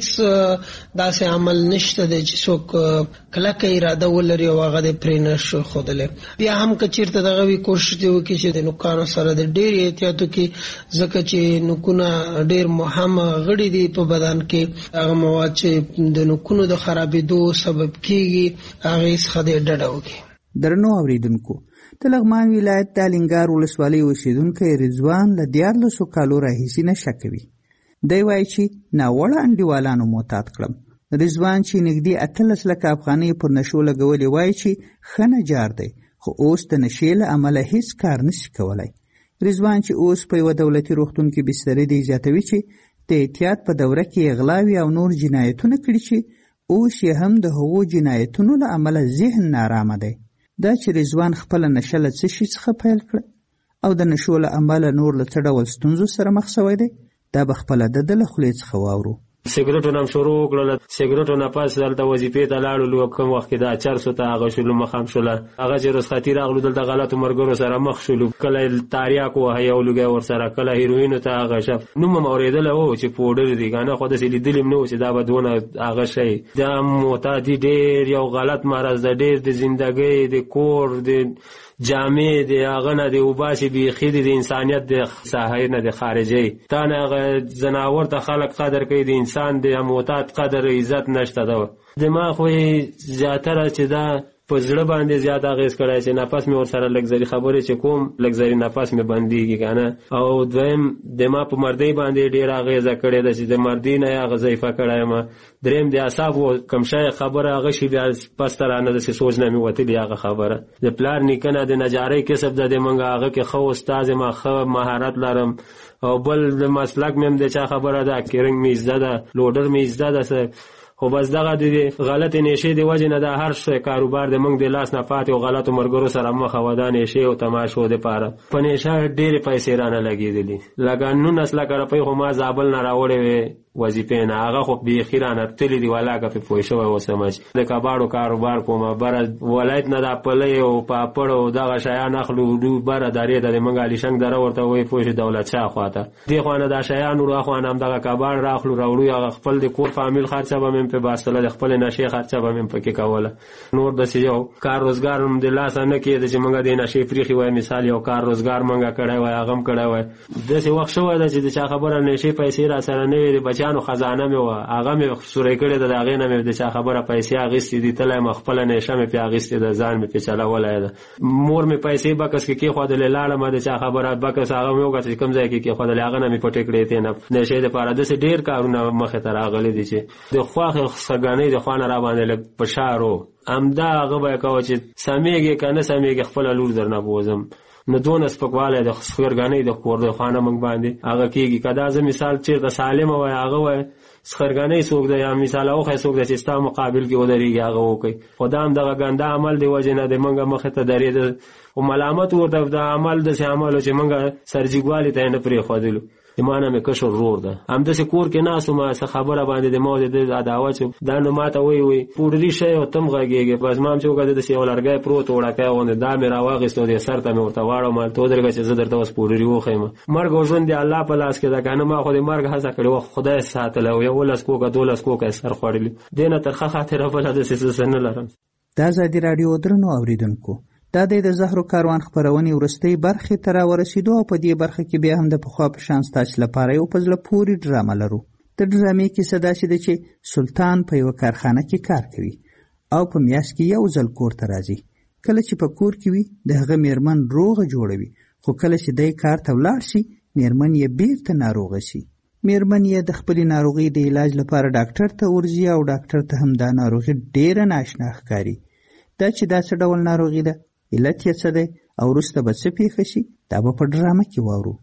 هیڅ داسې عمل نشته دی چې څوک کلکه اراده ولري او هغه د پرینش خودلې بیا هم کچیرته دغه وی کوشش دی وکړي چې د نوکانو سره د ډېر احتیاط وکړي ځکه چې نوکونه ډېر مهم غړي دي په بدن کې هغه مواد چې د نوکونو د خرابېدو سبب کیږي هغه څخه د ډډه وکړي. درنو اوریدونکو د لغمان ولایت د الینګار ولسوالۍ اوسیدونکی رضوان له دیارلسو کالو راهیسې نشه کوي. دی وایي چې ناوړه انډیوالانو معتاد کړم. رضوان چې نږدې اتلس لکه افغانۍ پر نشو لګولې وایي چې ښه نجار دی خو اوس د نشې له امله هیڅ کار نشي کولی. رضوان چې اوس په یوه دولتي روغتون کې بسترې دی زیاتوي چې د احتیاط په دوره کې اغلاوي او نور جنایتونه کړي چې اوس یې هم د هغو جنایتونو له امله ذهن نارامه دی. دا چې رضوان خپله نشه له څه شي څخه پیل کړه او د نشو له امله نور له څه ډول ستونزو سره مخ شوی دی دا به خپله د ده له خولې څخه واورو. سیګریټو نه شروع کړل، سیګریټو نه پس دلته وظیفې ته لاړو، کوم وخت کې دا چرسو ته هغه شولو مخام شوله، هغه چې رخصتي راغلو دلته غلطو مرګرو سره مخ شولو، کله تاریاک وهي او لګي ور سره، کله هیروینو ته هغه شف نو مم اوریدل او چې پوډر دی کنه خو د سې لیدلم نو چې دا بدونه هغه شي دا معتادی ډېر یو غلط مرز ده، ډېر د ژوندۍ د کور د جامع دی هغه نه دی وباسي بیخي د انسانیت د ساحې نه د خارجي تا نه هغه زناور ته خلق قدر کوي د انسان د معتاد قدر عزت نشته ده. دماغ وې زیاتره چې دا په زړه باندې زیات اغیز کړی چې نفس مې ورسره لګزري خبرې چې کوم لګزري نفس مې بنديږي کنه او دویم دماغ په مردۍ باندې ډیر اغیز کړی ده چې د مردۍ نه هغه ضعیفه کړی ما. دریم د اعصاب کم شای خبره هغه شی بیا پس ترانه د سوچ نه مې وته دی هغه خبره د پلان نکنه د نجاری کسب د منګه هغه کې خو استاد ما خو مهارت لرم او بل د مسلک مې د چا خبره ده کیرنګ مې زده ده لوډر مې زده ده خو بس دغه د غلط نشي د وجه نه د هر څه کاروبار د منګ د لاس نه پاتې او غلط مرګرو سره مخ ودان نشي او تماشو د پاره په نشه ډېر پیسې رانه لګېدلې لګانو نسله کړه په خو ما زابل نه راوړې وظیفې نه هغه خو به خیرانه تللی دی ولاګه په پوه شو او سمج د کباړو کاروبار کومه بر ولایت نه د پلې او پاپړ او دغه شیان اخلو دو بر درې د منګالي شنګ دره ورته وای پوه دولت شاه خواته دی خو نه د شیان ورو خو نه دغه کباړ راخلو راوړو هغه خپل د کور فامیل خرچه به مم په باسله د خپل نشي خرچه به مم پکې کوله نور د سيو کار روزګار هم د لاس نه کې د چې منګه د نشي فریخي وای مثال یو کار روزګار منګه کړای وای هغه کړای وای د څه وخت شو د چې چا خبره نشي پیسې را سره نه وي بچانو خزانه مې و هغه مې سورې کړې د هغه نه مې د چا خبره پیسې اغستې دي تله مخبل نه شمه په اغستې د ځان مې په چلا ولای ده مور مې پیسې بکس کې خو د لاله مې د چا خبره بکس هغه مې وګټه کم ځای کې خو د هغه نه مې پټې کړې ته نه نشه د پاره د ډېر کارونه مخه تر اغلې دي چې د خواخ سګانې د خوانه را باندې پشارو امدا هغه به کو چې سمېږي کنه سمېږي خپل لور درنه بوزم نو دون سپکواله د خسرګانې د کور د خانه منګ باندې هغه کېږي کدا ز مثال چې د سالم وای هغه وای خسرګانې څوک دی یا مثال او خې څوک د سیستم مقابل کې ودرېږي هغه وکي خدام دغه ګنده عمل دی وجه نه د منګه مخه ته درې او ملامت ورته د عمل د عمل چې منګه سرجګوالي ته نه پرې خودلو ایمانه مې کشر رور ده هم د کور کې ناسو ما څه خبره باندې د موده د عداوت دا نو ماته وی وی پوډری شی او تم غږیږي بس مام چې وګړه د سی ولرګای پروت وړکای ونه دا مې راواغستو د سر ته مې ورته واړو ما ته درګه چې زه درته وس پوډری وخېم مرګ او ژوند دی الله په لاس کې دا کنه ما خو د مرګ هڅه کړو خدای ساتل او یو لاس کوګه دولس کوګه سر خورلی دینه ترخه خاطر په لاس سیسه نه لرم. دا زادي رادیو درنو اوریدونکو دا د زهرو کاروان خبرونې ورستۍ برخې ته راورسېدو او په دې برخه کې بیا هم د پخوا په شان ستاسو لپاره یو په زړه پورې ډرامه لرو. د ډرامې کیسه داسې ده چې سلطان په یوه کارخانه کې کار کوي او په میاشت کې یو ځل کور ته راځي. کله چې په کور کې وي د هغه میرمن روغه جوړوي خو کله چې دی کار ته ولاړ شي میرمن یې بیرته ناروغه شي. میرمن یې د خپلې ناروغۍ د علاج لپاره ډاکټر ته ورځي او ډاکټر ته هم دا ناروغي ډېره ناشنا ښکاري. دا چې دا څه ډول ناروغي ده علت یې څه دی او وروسته به څه پېښه شي دا به په ډرامه کې واورو.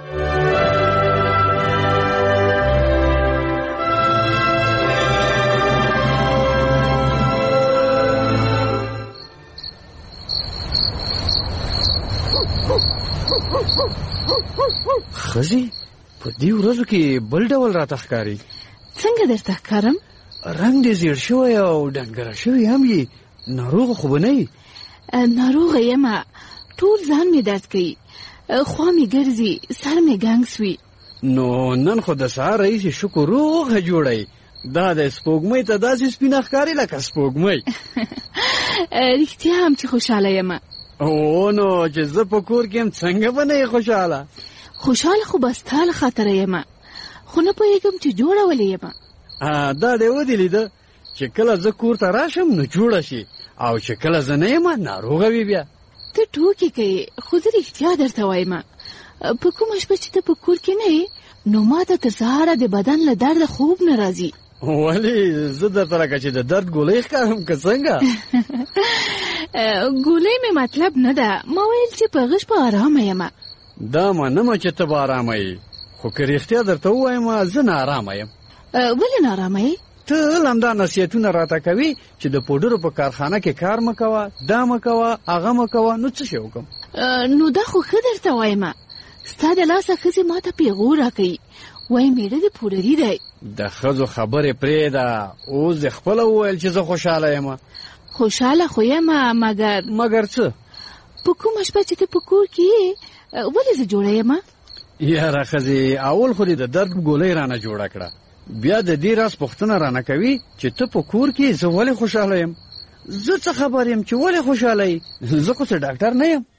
ښځې په دې ورځو کې بل ډول راته ښکاري. څنګه درته ښکارم؟ رنګ دې زیړ شوی او ډنګره شوی هم یې ناروغ خو به نه یې؟ ناروغه یم، ټول ځان مې درد کوي، خوا مې ګرځي، سر مې ګنګ سوي. نو نن خو د سهار راهیسې شکر روغه جوړی. دا د سپوږمۍ ته داسې سپینه ښکاري لکه سپوږمۍ. رښتیا هم چې خوشحاله یم. او نو چې زه په کور کې یم څنګه به نه یې خوشحاله؟ خوشحاله خو به ستا له خاطره یم، خو نه پوهېږم چې جوړه ولې یم. دا دی ودې لیده چې کله زه کور ته راشم نو جوړه شي، او چې کله زه نه یم ناروغه وي. بیا ته ټوکې کوې، خو زه رښتیا درته وایم، په کومه شپه چې ته په کور کې نه یې نو ما ته تر سهاره د بدن له درده خوب نه راځي. ولې زه درته لکه چې د درد ګولۍ ښکارم که څنګه؟ ګولۍ مې مطلب نه ده، ما ویل چې په غش په ارامه یم. دا منمه چې ته به ارامه یې، خو که رښتیا درته ووایم زه نه ارامه یم. ولې نه ارامه یې؟ ته همدا نصیحتونه راته کوي چې د پوډرو په کارخانه کې کار مه کوه، دا مه کوه، هغه مه کوه. نو څه شی وکړم؟ نو دا خو ښه درته وایم، ستا د لاسه ښځې ما ته پیغور راکوي، وایي میړه دې پوډري دی. د ښځو خبرې پرېږده، اوس دې خپله وویل چې زه خوشحاله یم. خوشحاله خو یم، مګر مګر څه؟ په کومه شپه چې ته په کور کې یې ولې زه جوړه یم؟ یاره ښځې، اول خو دې د درد ګولۍ رانه جوړه کړه، بیا د دې راز پوښتنه رانه کوي چې ته په کور کې زه ولې خوشحاله یم. زه څه خبر یم چې ولې خوشحاله یې؟ زه خو څه ډاکټر نه یم.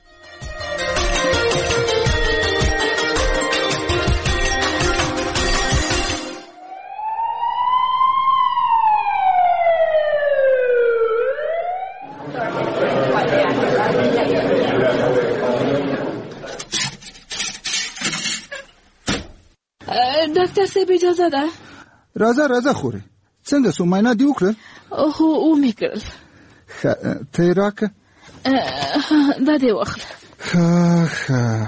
ډاکټر صاحب اجازه ده؟ راځه راځه خورې، څنګه سو معاینه دې وکړل؟ هو ومې کړل. ښه ته یې راکړه. دا دې واخله. ښه ښه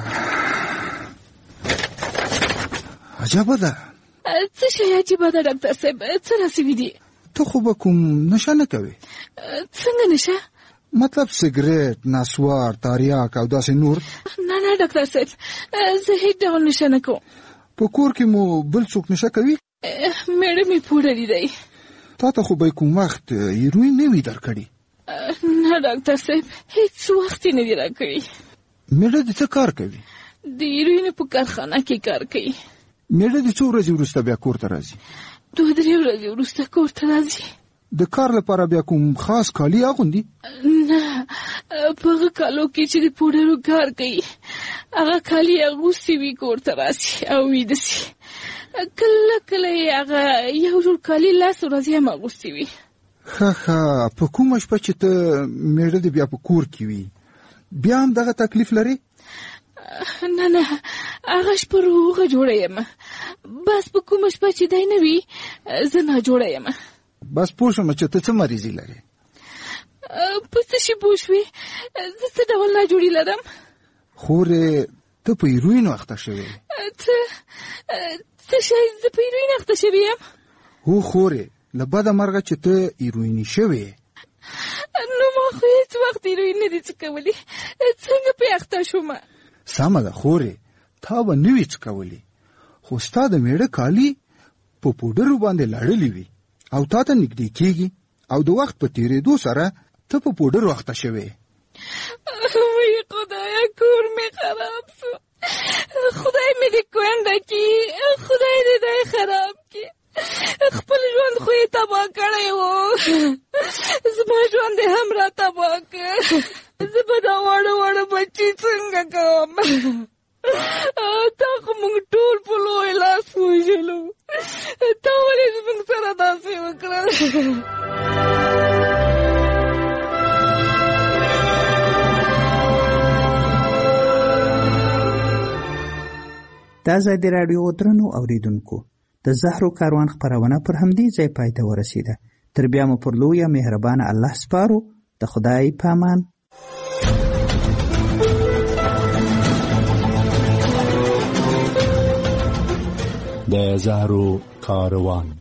عجبه ده. څه شی عجیبه ده ډاکټر صاحب؟ څه راسوي دي؟ ته خو به کوم نشه نه کوې؟ څنګه نشه؟ مطلب سګریټ، نسوار، تاریاک او داسې نور؟ نه نه ډاکټر صاحب، زه هیڅ ډول نشه نه کوم. په کور کې مو بل څوک نشه کوي؟ میړه مې پوډري دی. تا ته خو به کوم وخت هیروین نه وي درکړي؟ نه ډاکټر صاحب، هیڅ وخت یې نه دی راکړی. میړه دې څه کار کوي؟ د هیروین په کارخانه کې کار کوي. میړه دې څو ورځې وروسته بیا کور ته راځي؟ دوه درې ورځې وروسته کور ته راځي. د کار لپاره بیا کوم خاص کالي اغوندي؟ نه، په هغه کالو کې چې د پوډرو کار کوي هغه کالي اغوستي وي کور ته راسي او ویده سي. کله کله یې هغه یو جوړ کالي لس ورځې هم اغوستي وي. ښه ښه، په کومه شپه چې ته میړه دې بیا په کور کې وي بیا هم دغه تکلیف لري؟ نه نه، هغه شپه روغه جوړه یم، بس په کومه شپه چې دی نه وي زه ناجوړه یم. بس پوه شوم چې ته څه مریضي لرې. په څه شي پوه شوې؟ زه څه ډول ناجوړي لرم؟ خورې ته په هیروین اخته شوې. څه څه شی؟ زه په هیروین اخته شوې یم؟ هو خورې، له بده مرغه چې ته هیرویني شوې. نو ما خو هېڅ وخت هیروین نه دي څکولي، څنګه پې اخته شوم؟ سمه ده خورې، تا به نه وي څکولي، خو ستا د میړه کالي په پوډرو باندې لړلي وي او تا ته نږدې کېږي او د وخت په تېرېدو سره ته په پوډرو اخته شوې. وی خدایا، کور مې خراب شو، خدای مې دې کونډه کړي، خدای دې دی خراب کړي، خپل ژوند خو یې تباه کړی و، زما ژوند یې هم را تباه کړ. زه به دا واړه واړه بچي څنګه کوم؟ تا خو موږ ټول په لوی لاس وژلو، تا ولې زموږ سره داسې وکړل؟ د ازادي راډیو درنو اوریدونکو، د زهرو کاروان خپرونه پر همدې ځای پای ته ورسیده. تر بیا مو پر لویه مهربانه الله سپارو. د خدای په امان. د زهرو کاروان.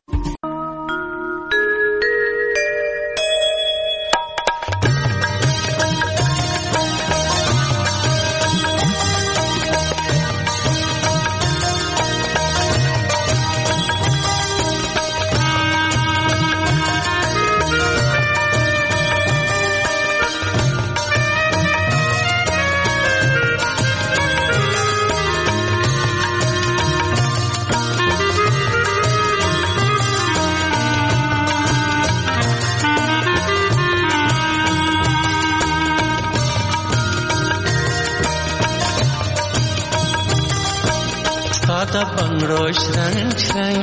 بنگړو شرنګ شرنګ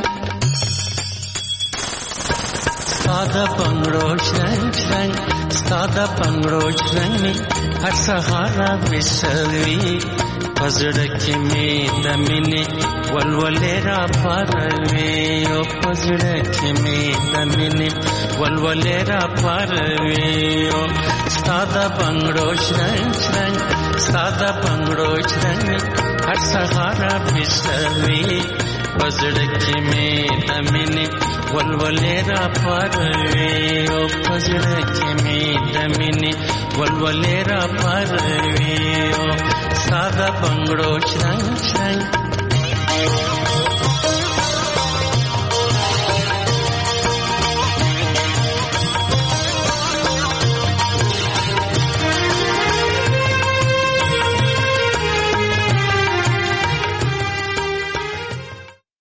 ساده بنگړو شرنګ شرنګ ساده بنگړو شرنګ هر سهار وسوي پزړه کې مې د مینې ولولې را پاروي او پزړه کې مې د مینې ولولې را پاروي او ساده بنگړو شرنګ شرنګ ساده بنگړو شرنګ هر سهار وسوي پزړه کې مې د مینې ولولې را پاروي او پزړه کې مې د مینې ولولې را پاروي او ساده بنگړو شرنګ شرنګ